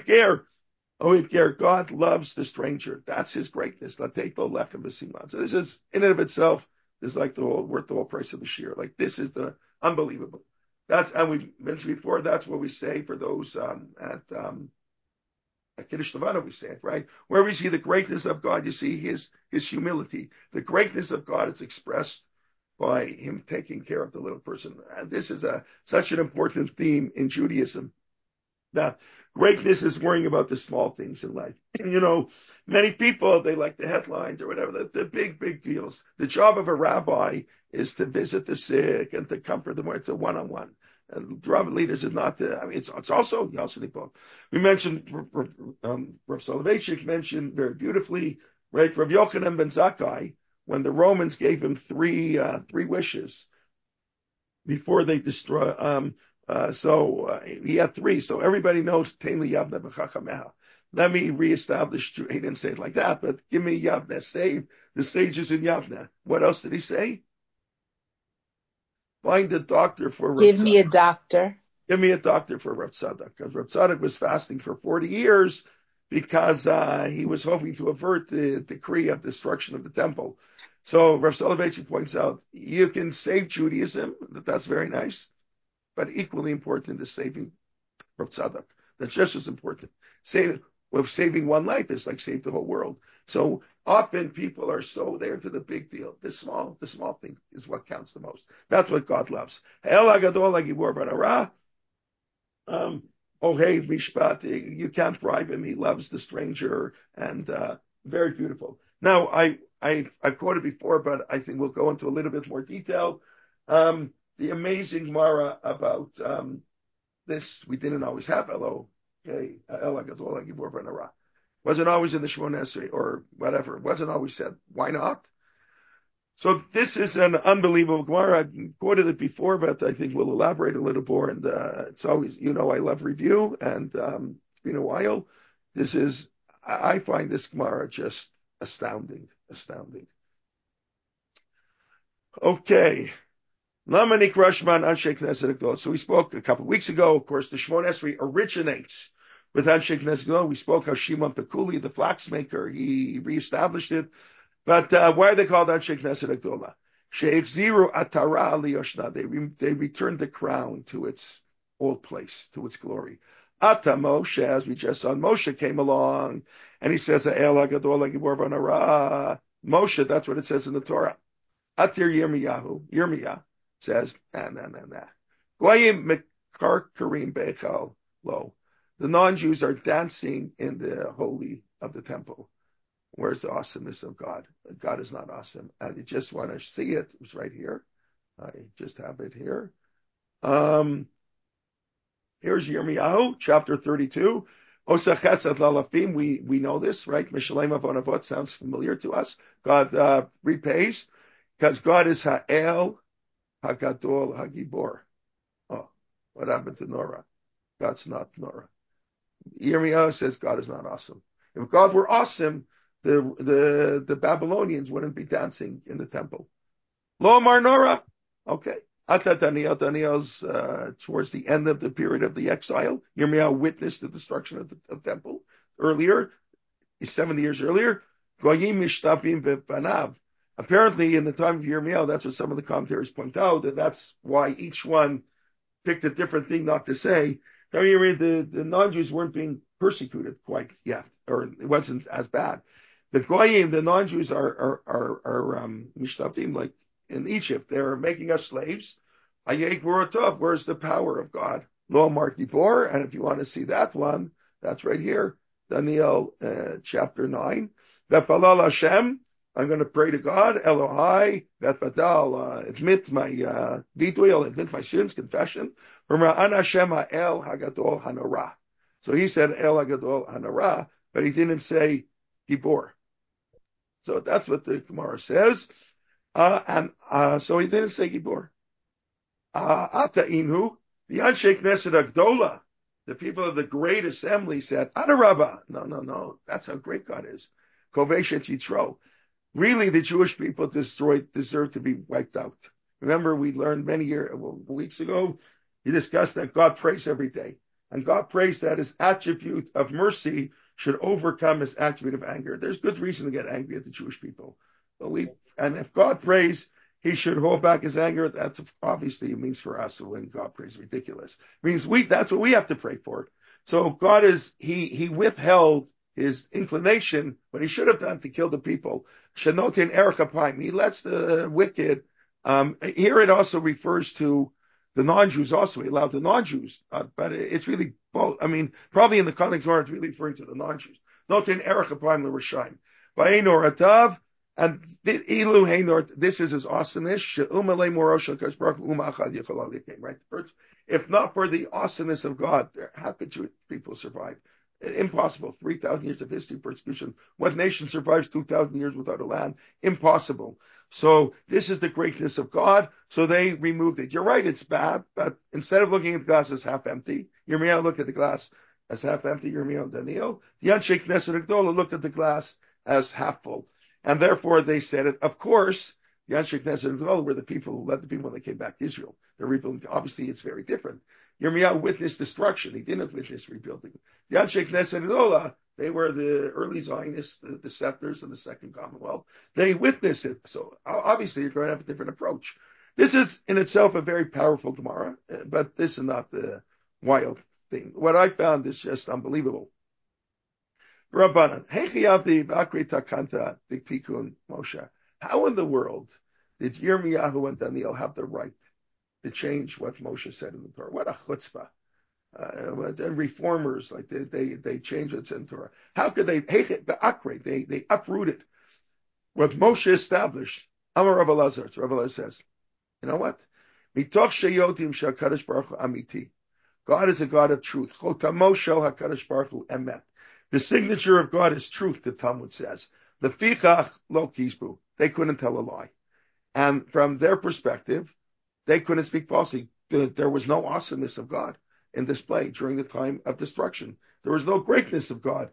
God loves the stranger. That's his greatness. So this is, in and of itself, is like worth the whole price of the shear. Like, this is the unbelievable. And we mentioned before, that's what we say for those at Kiddush Levana, we say it, right? Where we see the greatness of God, you see his humility. The greatness of God is expressed by him taking care of the little person. And this is such an important theme in Judaism. That greatness is worrying about the small things in life. Many people, they like the headlines or whatever, the big deals. The job of a rabbi is to visit the sick and to comfort them. It's a one-on-one. And the rabbi leaders is not it's also Yalsinipo. We mentioned, Rav Soloveitchik mentioned very beautifully, right? Rav Yochanan ben Zakkai, when the Romans gave him three wishes before they destroy, so he had three. So everybody knows Tein Liyavna B'Chachameha. let me reestablish, he didn't say it like that, but give me Yavne, save the sages in Yavne. What else did he say? Find a doctor for Rav Give me a doctor. Give me a doctor for Rav Tzadok, because Rav Tzadok was fasting for 40 years because he was hoping to avert the decree of destruction of the temple. So Rav Soloveitchik points out, you can save Judaism, that's very nice, but equally important is saving Rav Tzadok. That's just as important. Saving one life is like save the whole world. So often people are so there to the big deal. The small thing is what counts the most. That's what God loves. Ohev Mishpat, you can't bribe him. He loves the stranger, and very beautiful. Now, I've quoted before, but I think we'll go into a little bit more detail. The amazing Gemara about this, we didn't always have. Wasn't always in the Shemona Esrei or whatever. It wasn't always said. Why not? So this is an unbelievable Gemara. I've quoted it before, but I think we'll elaborate a little more. And it's always, I love review, and it's been a while. I find this Gemara just astounding. Okay. Lamanik Rashman Anshe Knesset Agdol. So we spoke a couple of weeks ago. Of course, the Shemona Esrei originates with Anshe Knesset Agdol. We spoke how Shimon Pekuli, the flax maker, he reestablished it. But why are they called Anshe Knesset Agdola? She'exziru atara liyoshna. They returned the crown to its old place, to its glory. Ata Moshe, as we just saw, Moshe came along and he says, El HaGadol HaGibor V'Nara. Moshe, that's what it says in the Torah. Atir Yirmiyah says, Goyim Mekarkarim Beichal Lo. The non-Jews are dancing in the holy of the temple. Where's the awesomeness of God? God is not awesome. And you just want to see it. It's right here. I just have it here. Here's Yirmiyahu, chapter 32. Osachetz at lalafim. We know this, right? Mishalem avonavot sounds familiar to us. God repays because God is Ha'el, Hagadol, Hagibor. Oh, what happened to Nora? God's not Nora. Yirmiyahu says God is not awesome. If God were awesome, the Babylonians wouldn't be dancing in the temple. Lo Amar Nora. Okay. Daniel's towards the end of the period of the exile. Yirmiyahu witnessed the destruction of the temple earlier, 70 years earlier. Goyim mishtabim v'panav. Apparently, in the time of Yirmiyahu, that's what some of the commentaries point out, and that's why each one picked a different thing not to say. The non-Jews weren't being persecuted quite yet, or it wasn't as bad. The Goyim, the non-Jews, are mishtabim, like in Egypt. They're making us slaves. Where's the power of God? Lo Amar Gibor, and if you want to see that one, that's right here, Daniel chapter 9. V'palal Hashem, I'm going to pray to God, Elohai, v'tfadal, admit my vidui, I'll admit my sins, confession. V'mra'an Hashem ha'el hagadol hanora. So he said El hagadol hanora, but he didn't say Gibor. So that's what the Gemara says. So he didn't say Gibor. Ata Inhu, the Anshe Knesset Agdola, the people of the great assembly said, Adarabba. No, that's how great God is. Koveshet Yitro. Really, the Jewish people deserve to be wiped out. Remember, we learned weeks ago, we discussed that God prays every day. And God prays that his attribute of mercy should overcome his attribute of anger. There's good reason to get angry at the Jewish people. And if God prays, he should hold back his anger. That's obviously it means for us when God prays ridiculous. It means that's what we have to pray for. So God he withheld his inclination, what he should have done to kill the people. Shenotin erech. He lets the wicked. Here it also refers to the non-Jews also. He allowed the non-Jews, but it's really both. I mean, probably in the context where it's really referring to the non-Jews. Notin erech apayim l'rashaim. Va'enor atav. And this is his awesomeness. Right? If not for the awesomeness of God, how could Jewish people survive? Impossible. 3,000 years of history, persecution. What nation survives 2,000 years without a land? Impossible. So this is the greatness of God. So they removed it. You're right, it's bad, but instead of looking at the glass as half empty, you may look at the glass as half empty, Yirmiyahu and Daniel. The Anshe Knesset Agdola looked at the glass as half full. And therefore they said it. Of course, the Anshe Knesset Agdola were the people who led the people when they came back to Israel. They're rebuilding. Obviously, it's very different. Yirmiyahu witnessed destruction. He didn't witness rebuilding. The Anshe Knesset Agdola, they were the early Zionists, the settlers of the Second Commonwealth. They witnessed it. So obviously, you're going to have a different approach. This is in itself a very powerful Gemara, but this is not the wild thing. What I found is just unbelievable. Rabbanan, takanta tiktikun Moshe. How in the world did Yirmiyahu and Daniel have the right to change what Moshe said in the Torah? What a chutzpah! And reformers, like they changed it in Torah. How could they? They uprooted what Moshe established. Amar Rav Elazar. Rav Elazar says, you know what? Mitoch sheyodim sheHakadosh Baruch Hu amiti. God is a God of truth. Chotamo shel HaKadosh Baruch Hu emet. The signature of God is truth, the Talmud says. The Lefichach lo kizbu. They couldn't tell a lie. And from their perspective, they couldn't speak falsely. There was no awesomeness of God in display during the time of destruction. There was no greatness of God.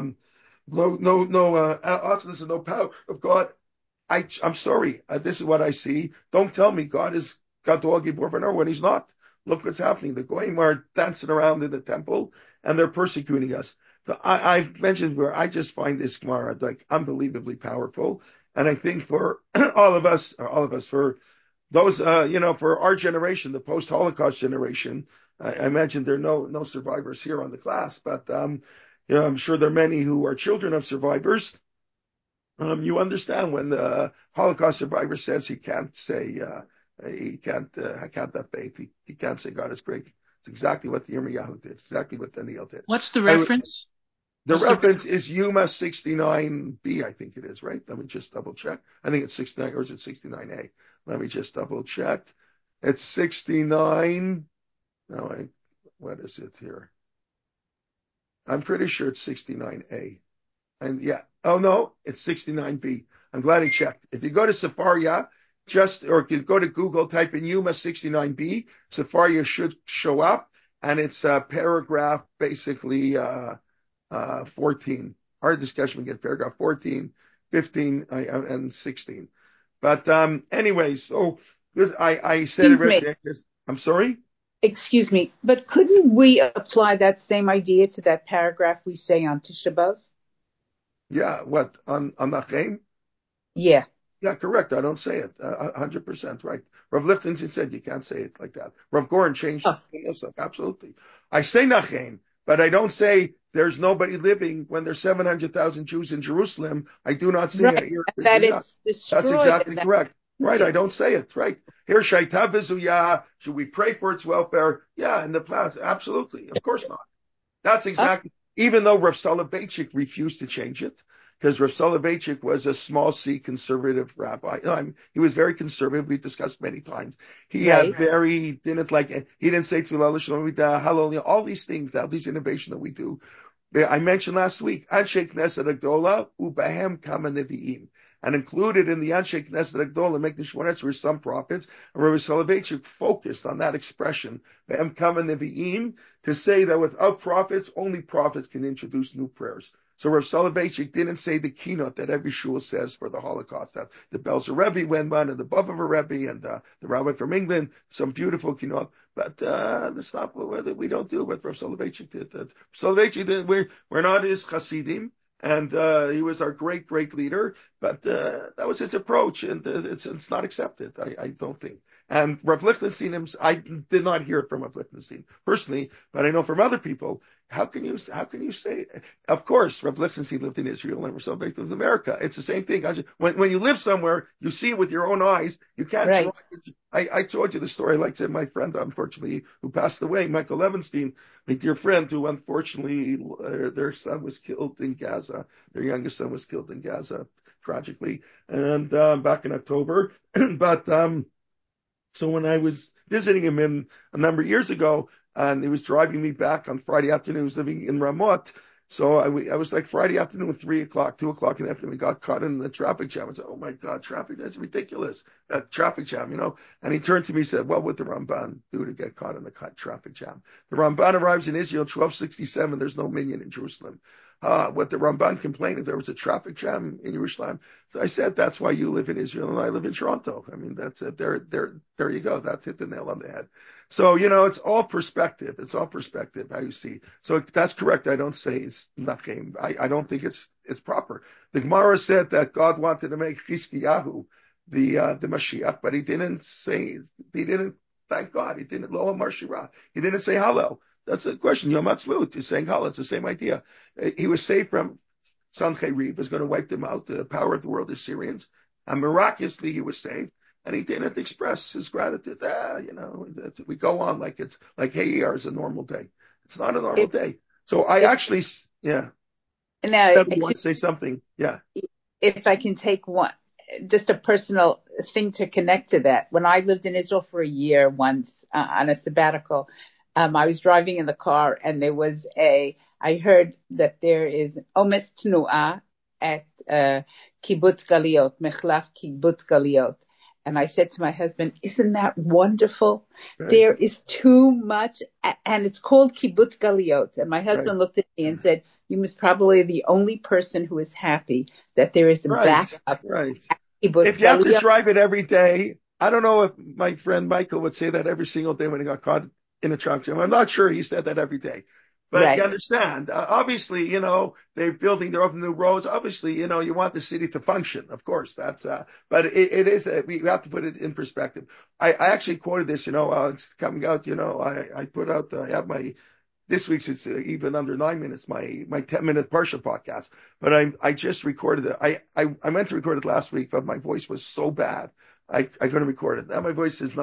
No awesomeness and no power of God. I'm sorry. This is what I see. Don't tell me God is Gadol Gibor V'Nor when He's not. Look what's happening. The Goyim are dancing around in the temple and they're persecuting us. So I've mentioned where I just find this Gemara like unbelievably powerful. And I think for all of us, for those, for our generation, the post-Holocaust generation, I imagine there are no survivors here on the class, but, I'm sure there are many who are children of survivors. You understand when the Holocaust survivor says he can't say, he can't have faith. He can't say God is great. It's exactly what Yirmiyahu did. Exactly what Daniel did. What's the reference? The reference is Yuma 69b, I think it is, right? Let me just double check. I think it's 69, or is it 69a? Let me just double check. It's 69. No, what is it here? I'm pretty sure it's 69a. And yeah, oh no, it's 69b. I'm glad I checked. If you go to Sefaria, or if you go to Google, type in Yuma 69b, Sefaria should show up, and it's paragraph basically 14. Our discussion, we get paragraph 14, 15, and 16. But anyway, so I said it. I'm sorry? Excuse me, but couldn't we apply that same idea to that paragraph we say on Tisha B'Av? Yeah, what, on Nachem? Yeah. Yeah, correct. I don't say it. 100% right. Rav Lichtenstein said you can't say it like that. Rav Goren changed it. Absolutely. I say Nachem, but I don't say there's nobody living when there's 700,000 Jews in Jerusalem. I do not say that it's destroyed. That's exactly correct. Right, I don't say it. Right. Here, Shaita Bezuya, should we pray for its welfare? Yeah, in the past, absolutely. Of course not. That's exactly, even though Rav Soloveitchik refused to change it, because Rav Soloveitchik was a small C conservative rabbi. He was very conservative. We've discussed many times. He didn't like it. He didn't say Tfilah L'Shalom Midah, Hallel, all these things, all these innovation that we do. I mentioned last week, Anshe Knesset Agdola, Ubahem Kama Nevi'im. And included in the Anshe Knesset Agdola, make the Shmonetz were some prophets. And Rabbi Soloveitchik focused on that expression, Behem Kama Nevi'im, to say that without prophets, only prophets can introduce new prayers. So Rav Soloveitchik didn't say the keynote that every shul says for the Holocaust, that the Belzer Rebbe went one, and the Bavova Rebbe, and the rabbi from England, some beautiful keynote. But that's not what we don't do what Rav Soloveitchik did. Soloveitchik did. We're not his Hasidim, and he was our great leader. But that was his approach, and it's not accepted. I don't think. And Rav Lichtenstein, I did not hear it from Rav Lichtenstein personally, but I know from other people. How can you say? Of course, Rav Lichtenstein lived in Israel and Rav Soloveitchik lived in America. It's the same thing. When you live somewhere, you see it with your own eyes. You can't. Right. I told you the story. Like I said, my friend, unfortunately, who passed away, Michael Levenstein, my dear friend, who unfortunately their son was killed in Gaza. Their youngest son was killed in Gaza tragically, and back in October. But so when I was visiting him a number of years ago, and he was driving me back on Friday afternoon, he was living in Ramot, So I was like Friday afternoon, 3 o'clock, 2 o'clock in the afternoon, we got caught in the traffic jam. I said, oh my God, traffic, that's ridiculous. That traffic jam, And he turned to me and said, what would the Ramban do to get caught in the traffic jam? The Ramban arrives in Israel, 1267. There's no minyan in Jerusalem. What the Ramban complained, if there was a traffic jam in Jerusalem. So I said, that's why you live in Israel and I live in Toronto. I mean, that's it. There you go. That's hit the nail on the head. So, it's all perspective. It's all perspective, how you see. So that's correct. I don't say it's nachem. I don't think it's proper. The Gemara said that God wanted to make Chizkiyahu the Mashiach, but he didn't thank God. He didn't, Lo Amar Shira. He didn't say Hallel. That's a question. Yom Ha'atzmaut is saying Hallel. It's the same idea. He was saved from Sancheriv, was going to wipe them out. The power of the world is Syrians. And miraculously, he was saved. And he didn't express his gratitude. We go on like it's like Hey Iyar is a normal day. It's not a normal day. So I actually, yeah. Now, want to say something. Yeah. If I can take just a personal thing to connect to that. When I lived in Israel for a year once on a sabbatical, I was driving in the car and I heard that there is Omes Tnu'ah at Kibbutz Galiot, Mechlaf Kibbutz Galiot. And I said to my husband, isn't that wonderful? Right. There is too much, and it's called Kibbutz Galiot. And my husband looked at me and said, you must probably be the only person who is happy that there is a backup. Right. Kibbutz if you have to drive it every day, I don't know if my friend Michael would say that every single day when he got caught in a traffic jam. I'm not sure he said that every day. But you understand, obviously, they're building their own new roads. Obviously, you want the city to function. Of course, that's, but it is, we have to put it in perspective. I actually quoted this, it's coming out, I put out, I have this week's, it's even under 9 minutes, my 10-minute Parsha podcast, but I just recorded it. I meant to record it last week, but my voice was so bad. I couldn't record it. Now my voice is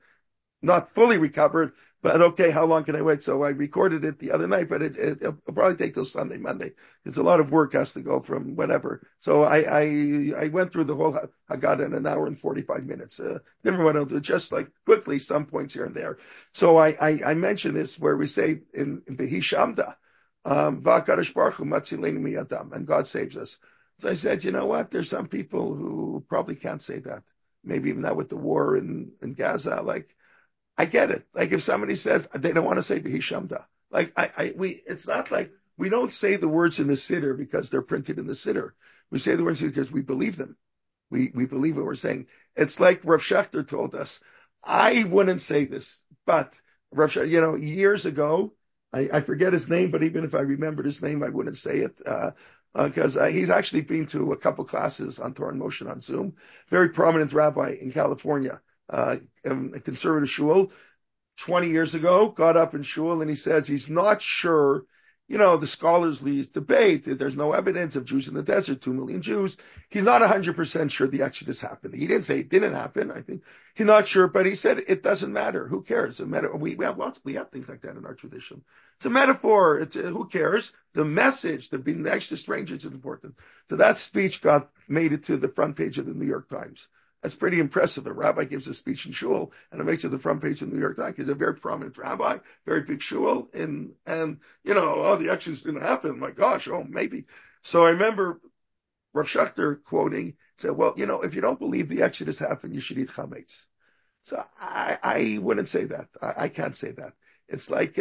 not fully recovered, but okay, how long can I wait? So I recorded it the other night, but it'll probably take till Sunday, Monday. It's a lot of work has to go from whatever. So I went through the whole Haggadah in an hour and 45 minutes. Never want to do just like quickly some points here and there. So I mentioned this where we say in V'hishamda, V'akadosh Baruch Hu matzilenu miyadam, and God saves us. So I said, you know what? There's some people who probably can't say that. Maybe even now with the war in Gaza, I get it. Like if somebody says they don't want to say V'hishamda, it's not like we don't say the words in the siddur because they're printed in the siddur. We say the words because we believe them. We believe what we're saying. It's like Rav Shechter told us. I wouldn't say this, but Rav Shechter, years ago, I forget his name, but even if I remembered his name, I wouldn't say it, because he's actually been to a couple classes on Torah and Motion on Zoom. Very prominent rabbi in California. A conservative shul 20 years ago, got up in shul and he says he's not sure, the scholarly debate, there's no evidence of Jews in the desert, 2 million Jews. He's not 100% sure the Exodus happened. He didn't say it didn't happen. I think he's not sure, but he said it doesn't matter. Who cares? We have things like that in our tradition. It's a metaphor. Who cares? The message, the being next to strangers is important. So that speech made it to the front page of the New York Times. That's pretty impressive. A rabbi gives a speech in shul and it makes it the front page of the New York Times. He's a very prominent rabbi, very big shul, and the Exodus didn't happen. My gosh, maybe. So I remember Rav Shechter quoting, said, well, if you don't believe the Exodus happened, you should eat chametz. So I wouldn't say that. I can't say that. It's like,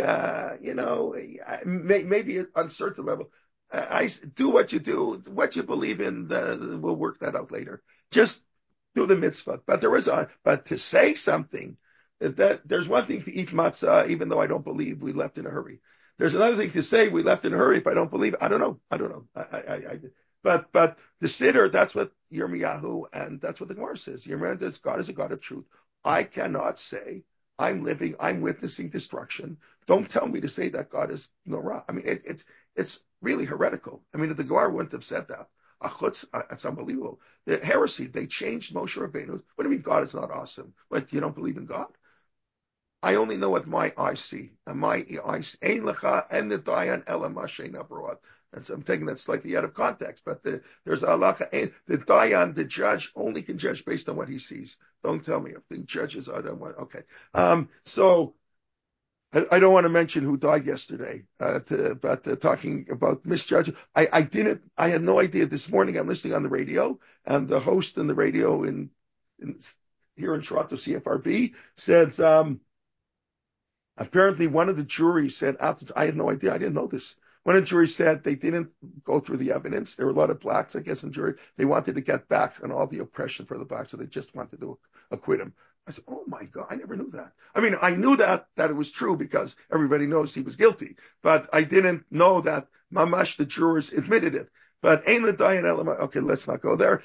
maybe on a certain level, I do what you do, what you believe in, we'll work that out later. Just do the mitzvah. But to say something, that there's one thing to eat matzah, even though I don't believe we left in a hurry. There's another thing to say we left in a hurry if I don't believe. I don't know. But the siddur, that's what Yirmiyahu, and that's what the Gemara says. Yirmiyahu, God is a God of truth. I cannot say I'm witnessing destruction. Don't tell me to say that God is Norah. I mean, it's really heretical. I mean, if the Gemara wouldn't have said that. It's unbelievable. The heresy, they changed Moshe Rabbeinu. What do you mean God is not awesome? What, you don't believe in God? I only know what my eyes see. And my eyes, Ein lecha and the dayan ela mashein abroad. And so I'm taking that slightly out of context, but there's halacha. The dayan, the judge, only can judge based on what he sees. Don't tell me if the judges are the one. Okay. So I don't want to mention who died yesterday, but talking about misjudging. I had no idea this morning. I'm listening on the radio, and the host in the radio here in Toronto, CFRB, said, apparently one of the juries said, I had no idea. I didn't know this. One of the juries said they didn't go through the evidence. There were a lot of blacks, I guess, in jury. They wanted to get back on all the oppression for the blacks, so they just wanted to acquit him. I said, oh my God, I never knew that. I mean, I knew that it was true because everybody knows he was guilty, but I didn't know that mamash, the jurors, admitted it. But okay, let's not go there.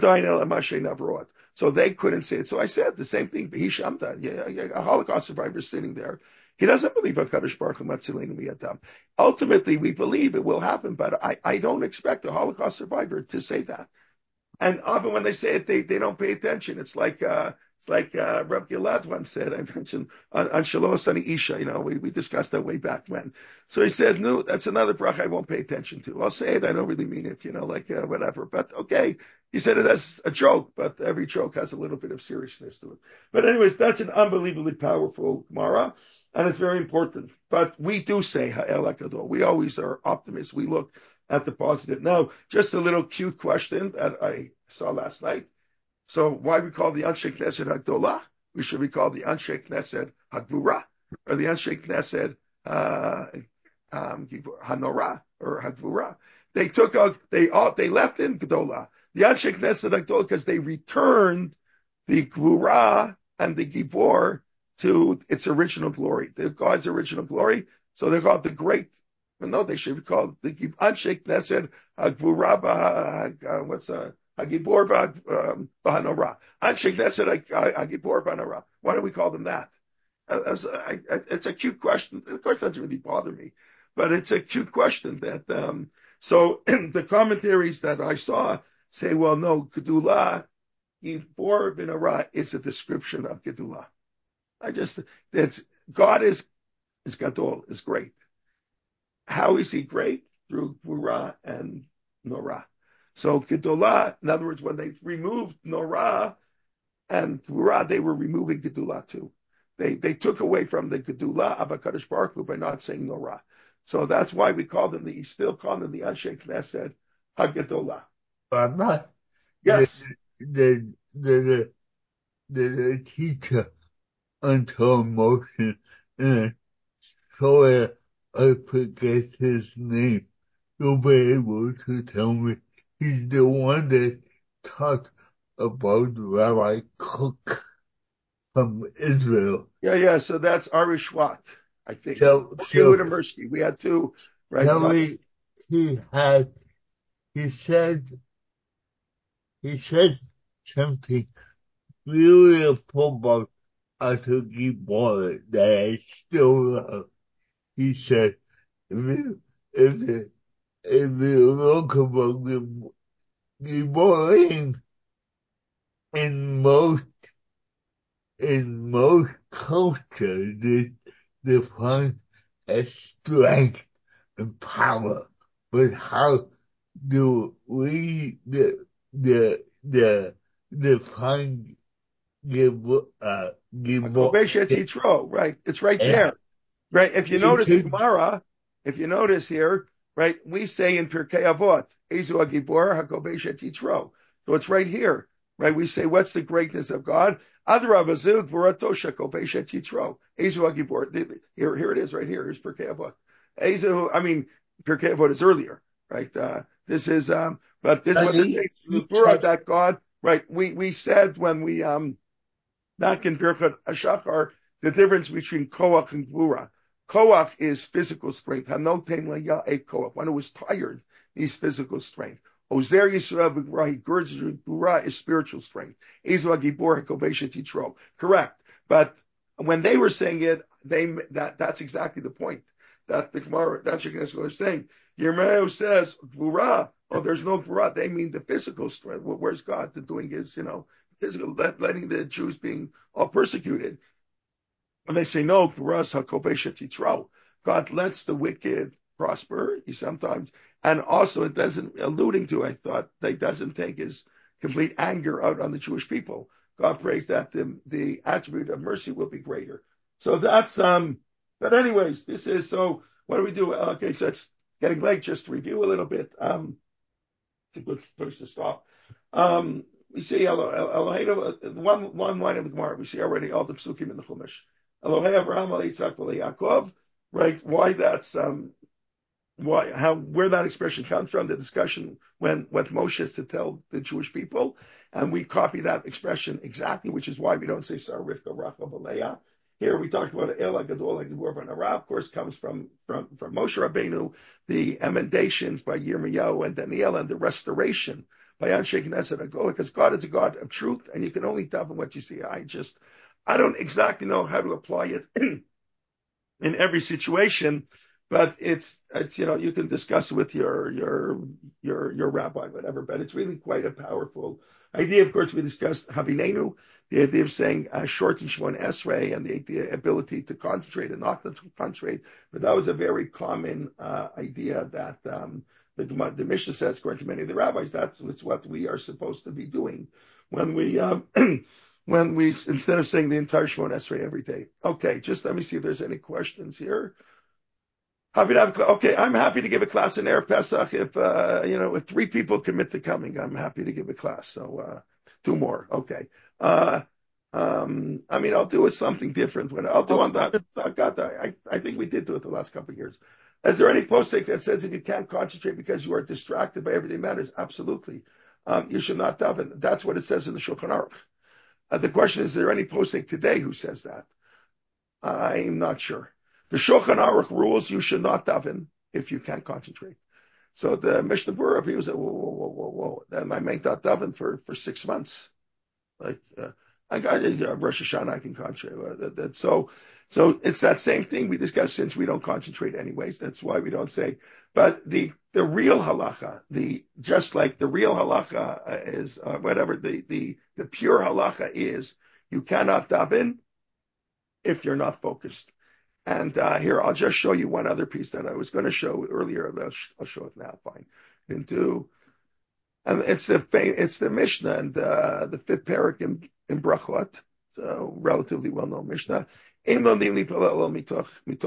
So they couldn't say it. So I said the same thing. A Holocaust survivor sitting there. He doesn't believe HaKadosh Baruch Hu Matzilenu Miyadam. Ultimately, we believe it will happen, but I don't expect a Holocaust survivor to say that. And often when they say it, they don't pay attention. It's like Rav Gilad once said, I mentioned on Shalos Ani Isha, we discussed that way back when. So he said, no, that's another bracha I won't pay attention to. I'll say it, I don't really mean it, whatever. But okay, he said it as a joke, but every joke has a little bit of seriousness to it. But anyways, that's an unbelievably powerful Gemara, and it's very important. But we do say Ha'el HaGadol. We always are optimists. We look at the positive. Now, just a little cute question that I saw last night. So why we call the Anshe Knesset Hagdolah? We should be called the Anshe Knesset Hagvura, or the Anshe Knesset Hanorah or Hagvura. They left in Gdolah. The Anshe Knesset Hagdolah because they returned the Gvura and the Gibor to its original glory, God's original glory. So they're called the great. No, they should be called the Anshe Knesset Hagvura. Hagibor B'Hanorah. Anshe Knesset Hagibor B'Hanorah. Why don't we call them that? It's a cute question. Of course, it doesn't really bother me, but it's a cute question that, so the commentaries that I saw say, well, no, Gedula, Gibor B'Hanorah is a description of Gedula. God is Gadol, is great. How is he great? Through Gvura and Norah. So Gedolah, in other words, when they removed Norah and Gvura, they were removing Gedolah too. They took away from the Gedolah of HaKadosh Baruch Hu by not saying Norah. So that's why we call them still call them the Anshe Knesset HaGedolah. Rabbi, yes. The teacher until motion, so I forget his name. You'll be able to tell me. He's the one that talked about Rabbi Cook from Israel. Yeah. So that's Arush Shwat, I think. Yehuda Mirsky. We had two, right? He said something beautiful about Arthur Gibor that I still love. He said, if you look about Giborim in most cultures, they define as strength and power. But how do we define Gibor? Right. It's right there. Right. If you notice Gemara, here, right, we say in Pirkei Avot, Ezu HaGibor HaKovesh Et Yitro. So it's right here. Right. We say, what's the greatness of God? Adrab Azil Gvurato HaKovesh Et Yitro. Ezu HaGibor. Here it is right here. Here's Pirkei Avot. Pirkei Avot is earlier. Right. This is, but this was that God, right. We said when we, back in Birkat HaShachar, the difference between Koach and Gvura. Koach is physical strength. Hanoten laya e koach. One who is tired needs physical strength. Ozer Yisrael b'Gvura, he girds his Gvura is spiritual strength. Ezu HaGibor HaKovesh Et Yitro. Correct. But when they were saying it, that's exactly the point. That the Gemara, that Shekhinah is saying. Yirmiyahu says, Gvura, there's no Gvura. They mean the physical strength. Where's God doing his, physical, letting the Jews being all persecuted? And they say, no, Gvuras HaKovesh Et Yitro. God lets the wicked prosper, he sometimes, and also it doesn't, alluding to, I thought, that he doesn't take his complete anger out on the Jewish people. God prays that the attribute of mercy will be greater. So that's But anyways, this is, so what do we do? Okay, so it's getting late. Just to review a little bit. It's a good place to stop. We see Eloheinu, one line of the Gemara. We see already all the psukim in the Chumash. Elohei Avraham, Yitzchak, Yaakov. Right? Why that's where that expression comes from? The discussion when what Moshe is to tell the Jewish people, and we copy that expression exactly, which is why we don't say Sarah, Rivka, Rachel, Leah. Here we talked about Ela Gadol Gibor Vanara, of course, comes from Moshe Rabbeinu, the emendations by Yirmiyahu and Daniel, and the restoration by Anshe Knesset Agol, because God is a God of truth, and you can only tell from what you see. I don't exactly know how to apply it in every situation, but it's you can discuss with your rabbi, whatever. But it's really quite a powerful idea. Of course, we discussed Havinenu, the idea of saying short and Shimon Esrei, and the ability to concentrate and not to concentrate. But that was a very common idea that the Mishnah says, according to many of the rabbis, that's what we are supposed to be doing when we when we instead of saying the entire Shimon Esrei every day. Okay, just let me see if there's any questions here. Okay, I'm happy to give a class in Erev Pesach if 3 people commit to coming. I'm happy to give a class. So 2 more. Okay. I'll do it something different. I'll do on that. I think we did do it the last couple of years. Is there any posting that says if you can't concentrate because you are distracted by everything matters? Absolutely. You should not daven. That's what it says in the Shulchan Aruch. The question is there any posting today who says that? I'm not sure. The Shulchan Aruch rules you should not daven if you can't concentrate. So the Mishnah Berurah, he was like, whoa. Then I make that daven for 6 months. Like, I got Rosh Hashanah, I can concentrate. So it's that same thing we discussed since we don't concentrate anyways. That's why we don't say. But the real halacha, just like the real halacha is whatever the pure halacha is, you cannot daven if you're not focused. And here, I'll just show you one other piece that I was going to show earlier. I'll show it now. Fine. And it's the Mishnah and the 5th parak in Brachot, relatively well-known Mishnah. The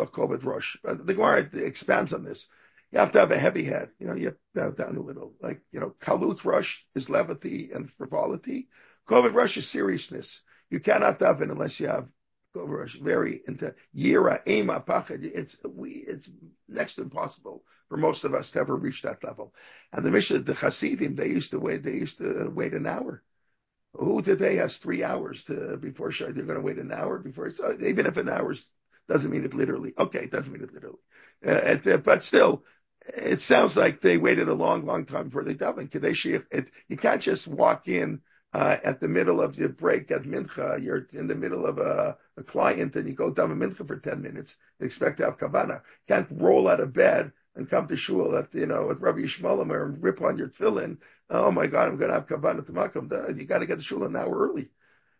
Gemara expands on this. You have to have a heavy head. You have to have down a little. Kalut Rosh is levity and frivolity. Koved Rosh is seriousness. You cannot daven unless you have very into yira, ema, pachad. It's next to impossible for most of us to ever reach that level. And the Mishnah, the Hasidim, they used to wait an hour. Who today has 3 hours before Shai? They're going to wait an hour before it's, even if an hour doesn't mean it literally. Okay, it doesn't mean it literally. But still, it sounds like they waited a long time before they daven. You can't just walk in at the middle of your break at Mincha. You're in the middle of a client and you go daven Mincha for 10 minutes and expect to have Kavanah. You can't roll out of bed and come to shul at Rabbi Yishmael and rip on your tefillin. Oh my God, I'm going to have Kavanah to Makom. You got to get to shul an hour early.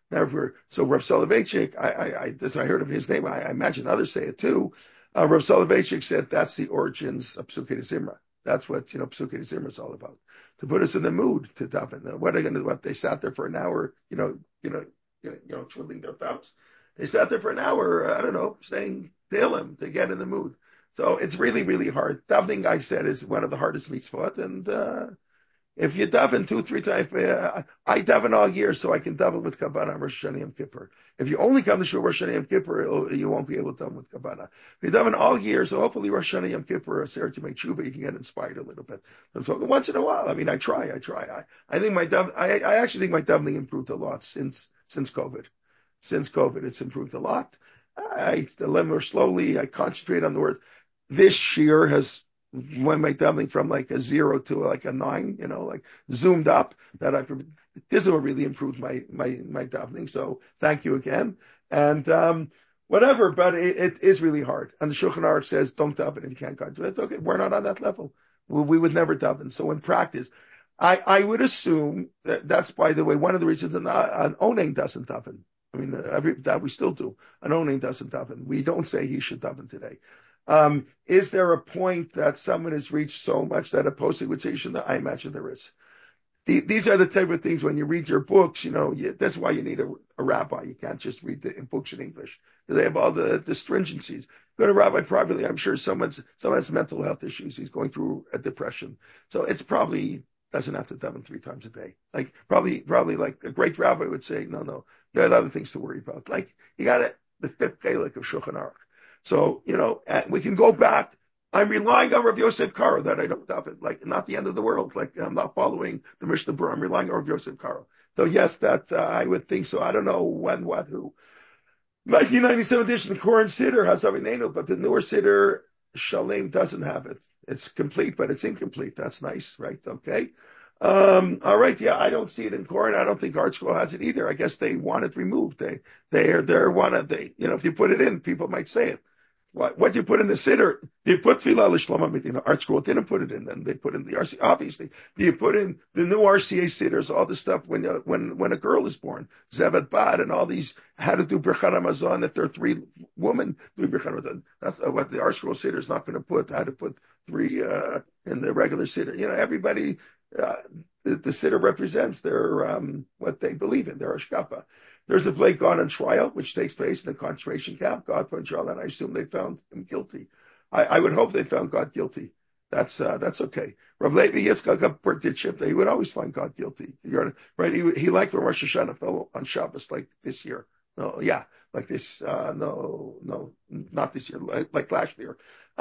So Rav Soloveitchik, I heard of his name. I imagine others say it too. Rav Soloveitchik said that's the origins of Psukei Zimra. That's what Psukei Zimra is all about. To put us in the mood to daven. What are they going to do? They sat there for an hour, twiddling their thumbs. They sat there for an hour, I don't know, saying Tehillim to get in the mood. So it's really, really hard. Davening, I said, is one of the hardest mitzvot. And if you daven 2-3 times, I daven all year so I can daven with Kavanah on Rosh Hashanah Yom Kippur. If you only come to Shul Rosh Hashanah Yom Kippur, you won't be able to daven with Kavanah. If you daven all year, so hopefully Rosh Hashanah Yom Kippur, Aseret to make tshuva, you can get inspired a little bit. So once in a while, I try. I think I actually think my davening improved a lot since COVID. Since COVID, it's improved a lot. I more slowly. I concentrate on the word. This year went my davening from like a 0 to like a 9, like zoomed up. This is what really improved my davening. So thank you again. And whatever, but it is really hard. And the Shulchan Aruch says don't daven if you can't concentrate. Okay, we're not on that level. We would never daven. So in practice, I would assume that's, by the way, one of the reasons an Onen doesn't daven. That we still do. An Onen doesn't daven. We don't say he should daven today. Is there a point that someone has reached so much that a posting would say you should? I imagine there is. these are the type of things when you read your books, that's why you need a rabbi. You can't just read the books in English because they have all the stringencies. Go to a rabbi privately. I'm sure someone has mental health issues. He's going through a depression. So it's probably doesn't have to daven 3 times a day. Like probably like a great rabbi would say, no, you have other things to worry about. Like you got the 5th Chalik of Shulchan Aruch. So, we can go back. I'm relying on Rav Yosef Karo that I don't daven. Like not the end of the world. Like I'm not following the Mishnah Berurah. I'm relying on Rav Yosef Karo. So yes, that I would think so. I don't know when, what, who. 1997 edition, the Koren Siddur has Avinenu, but the newer Siddur Shalem doesn't have it. It's complete, but it's incomplete. That's nice, right? Okay. All right. Yeah, I don't see it in Koren. I don't think Art Scroll has it either. I guess they want it removed. If you put it in, people might say it. What you put in the Siddur, you put Tfilah L'Shlomo Medina. Art Scroll didn't put it in, then they put in the RCA. Obviously, you put in the new RCA Siddurs, all the stuff when a girl is born, Zevet Bad, and all these, how to do Birchat Hamazon, if there are 3 women doing Birchat Hamazon. That's what the Art Scroll Siddur is not going to put, how to put 3 in the regular Siddur. Everybody, the Siddur represents their, what they believe in, their Ashkapa. There's a Blake God on trial, which takes place in a concentration camp. God put on trial, and I assume they found him guilty. I would hope they found God guilty. That's okay. Rav Levi Yitzchak did Shifta. He would always find God guilty. Right? He liked when Rosh Hashanah fell on Shabbos, like this year. No, yeah, like this. No, not this year. Like last year.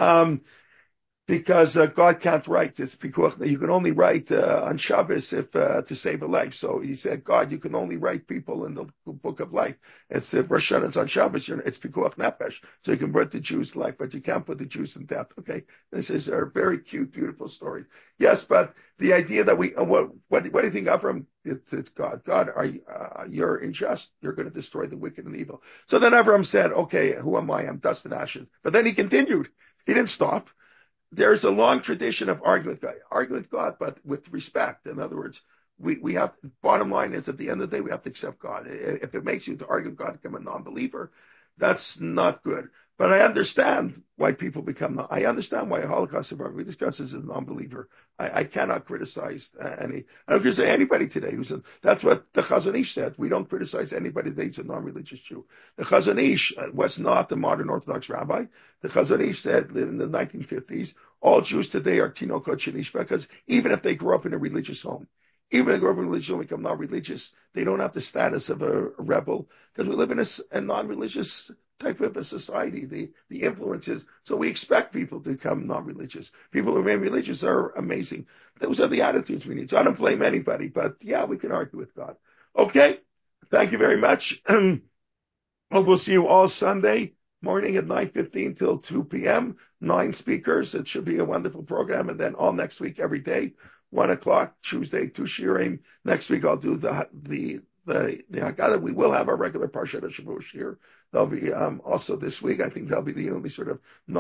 Because God can't write. It's pikuach. You can only write on Shabbos if to save a life. So he said, God, you can only write people in the book of life. It's Rosh Hashanah, it's on Shabbos. It's pikuach nefesh. So you can put the Jews to life, but you can't put the Jews in death. Okay, this is a very cute, beautiful story. Yes, but the idea that what do you think, Avram? It's God. God, you're unjust. You're going to destroy the wicked and evil. So then Avram said, okay, who am I? I'm dust and ashes. But then he continued. He didn't stop. There's a long tradition of arguing with God, but with respect. In other words, we have, bottom line is at the end of the day, we have to accept God. If it makes you to argue with God to become a non-believer, that's not good. But I understand why people I understand why a Holocaust survivor, we discuss as a non-believer. I cannot criticize I don't criticize anybody today that's what the Chazon Ish said. We don't criticize anybody that's a non-religious Jew. The Chazon Ish was not the modern Orthodox rabbi. The Chazon Ish said in the 1950s, all Jews today are Tinokot Shenishba, because even if they grew up in a religious home, even if they grow up in a religious home, become non-religious, they don't have the status of a rebel, because we live in a non-religious type of a society, the influences. So we expect people to become non-religious. People who remain religious are amazing. Those are the attitudes we need. So I don't blame anybody, but yeah, we can argue with God. Okay. Thank you very much. We'll see you all Sunday morning at 9:15 till 2 p.m. 9 speakers. It should be a wonderful program. And then all next week, every day, 1 o'clock, Tuesday, 2 shiurim. Next week, I'll do the Haggadah. We will have our regular Parshat Shavuot shiur. There'll be also this week. I think that'll be the only sort of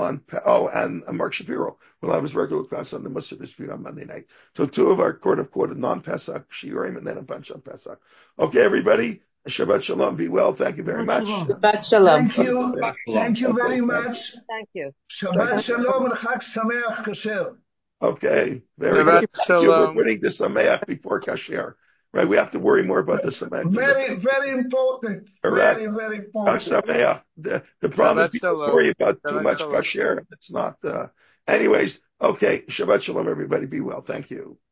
and Mark Shapiro will have his regular class on the Musar dispute on Monday night. So 2 of our quote-unquote non-Pesach shiurim and then a bunch on Pesach. Okay, everybody. Shabbat Shalom. Be well. Thank you very much. Shabbat Shalom. Thank you. Thank you very much. Thank you. Shabbat Shalom and Chag Sameach Kasher. Okay, very good. Thank you. We're putting the Sameach before Kasher. Right, we have to worry more about the Sameach. Very, very important. Correct. Very, very important. Sameach. The problem is people worry about too much Kasher. It's not. Anyways, okay. Shabbat Shalom, everybody. Be well. Thank you.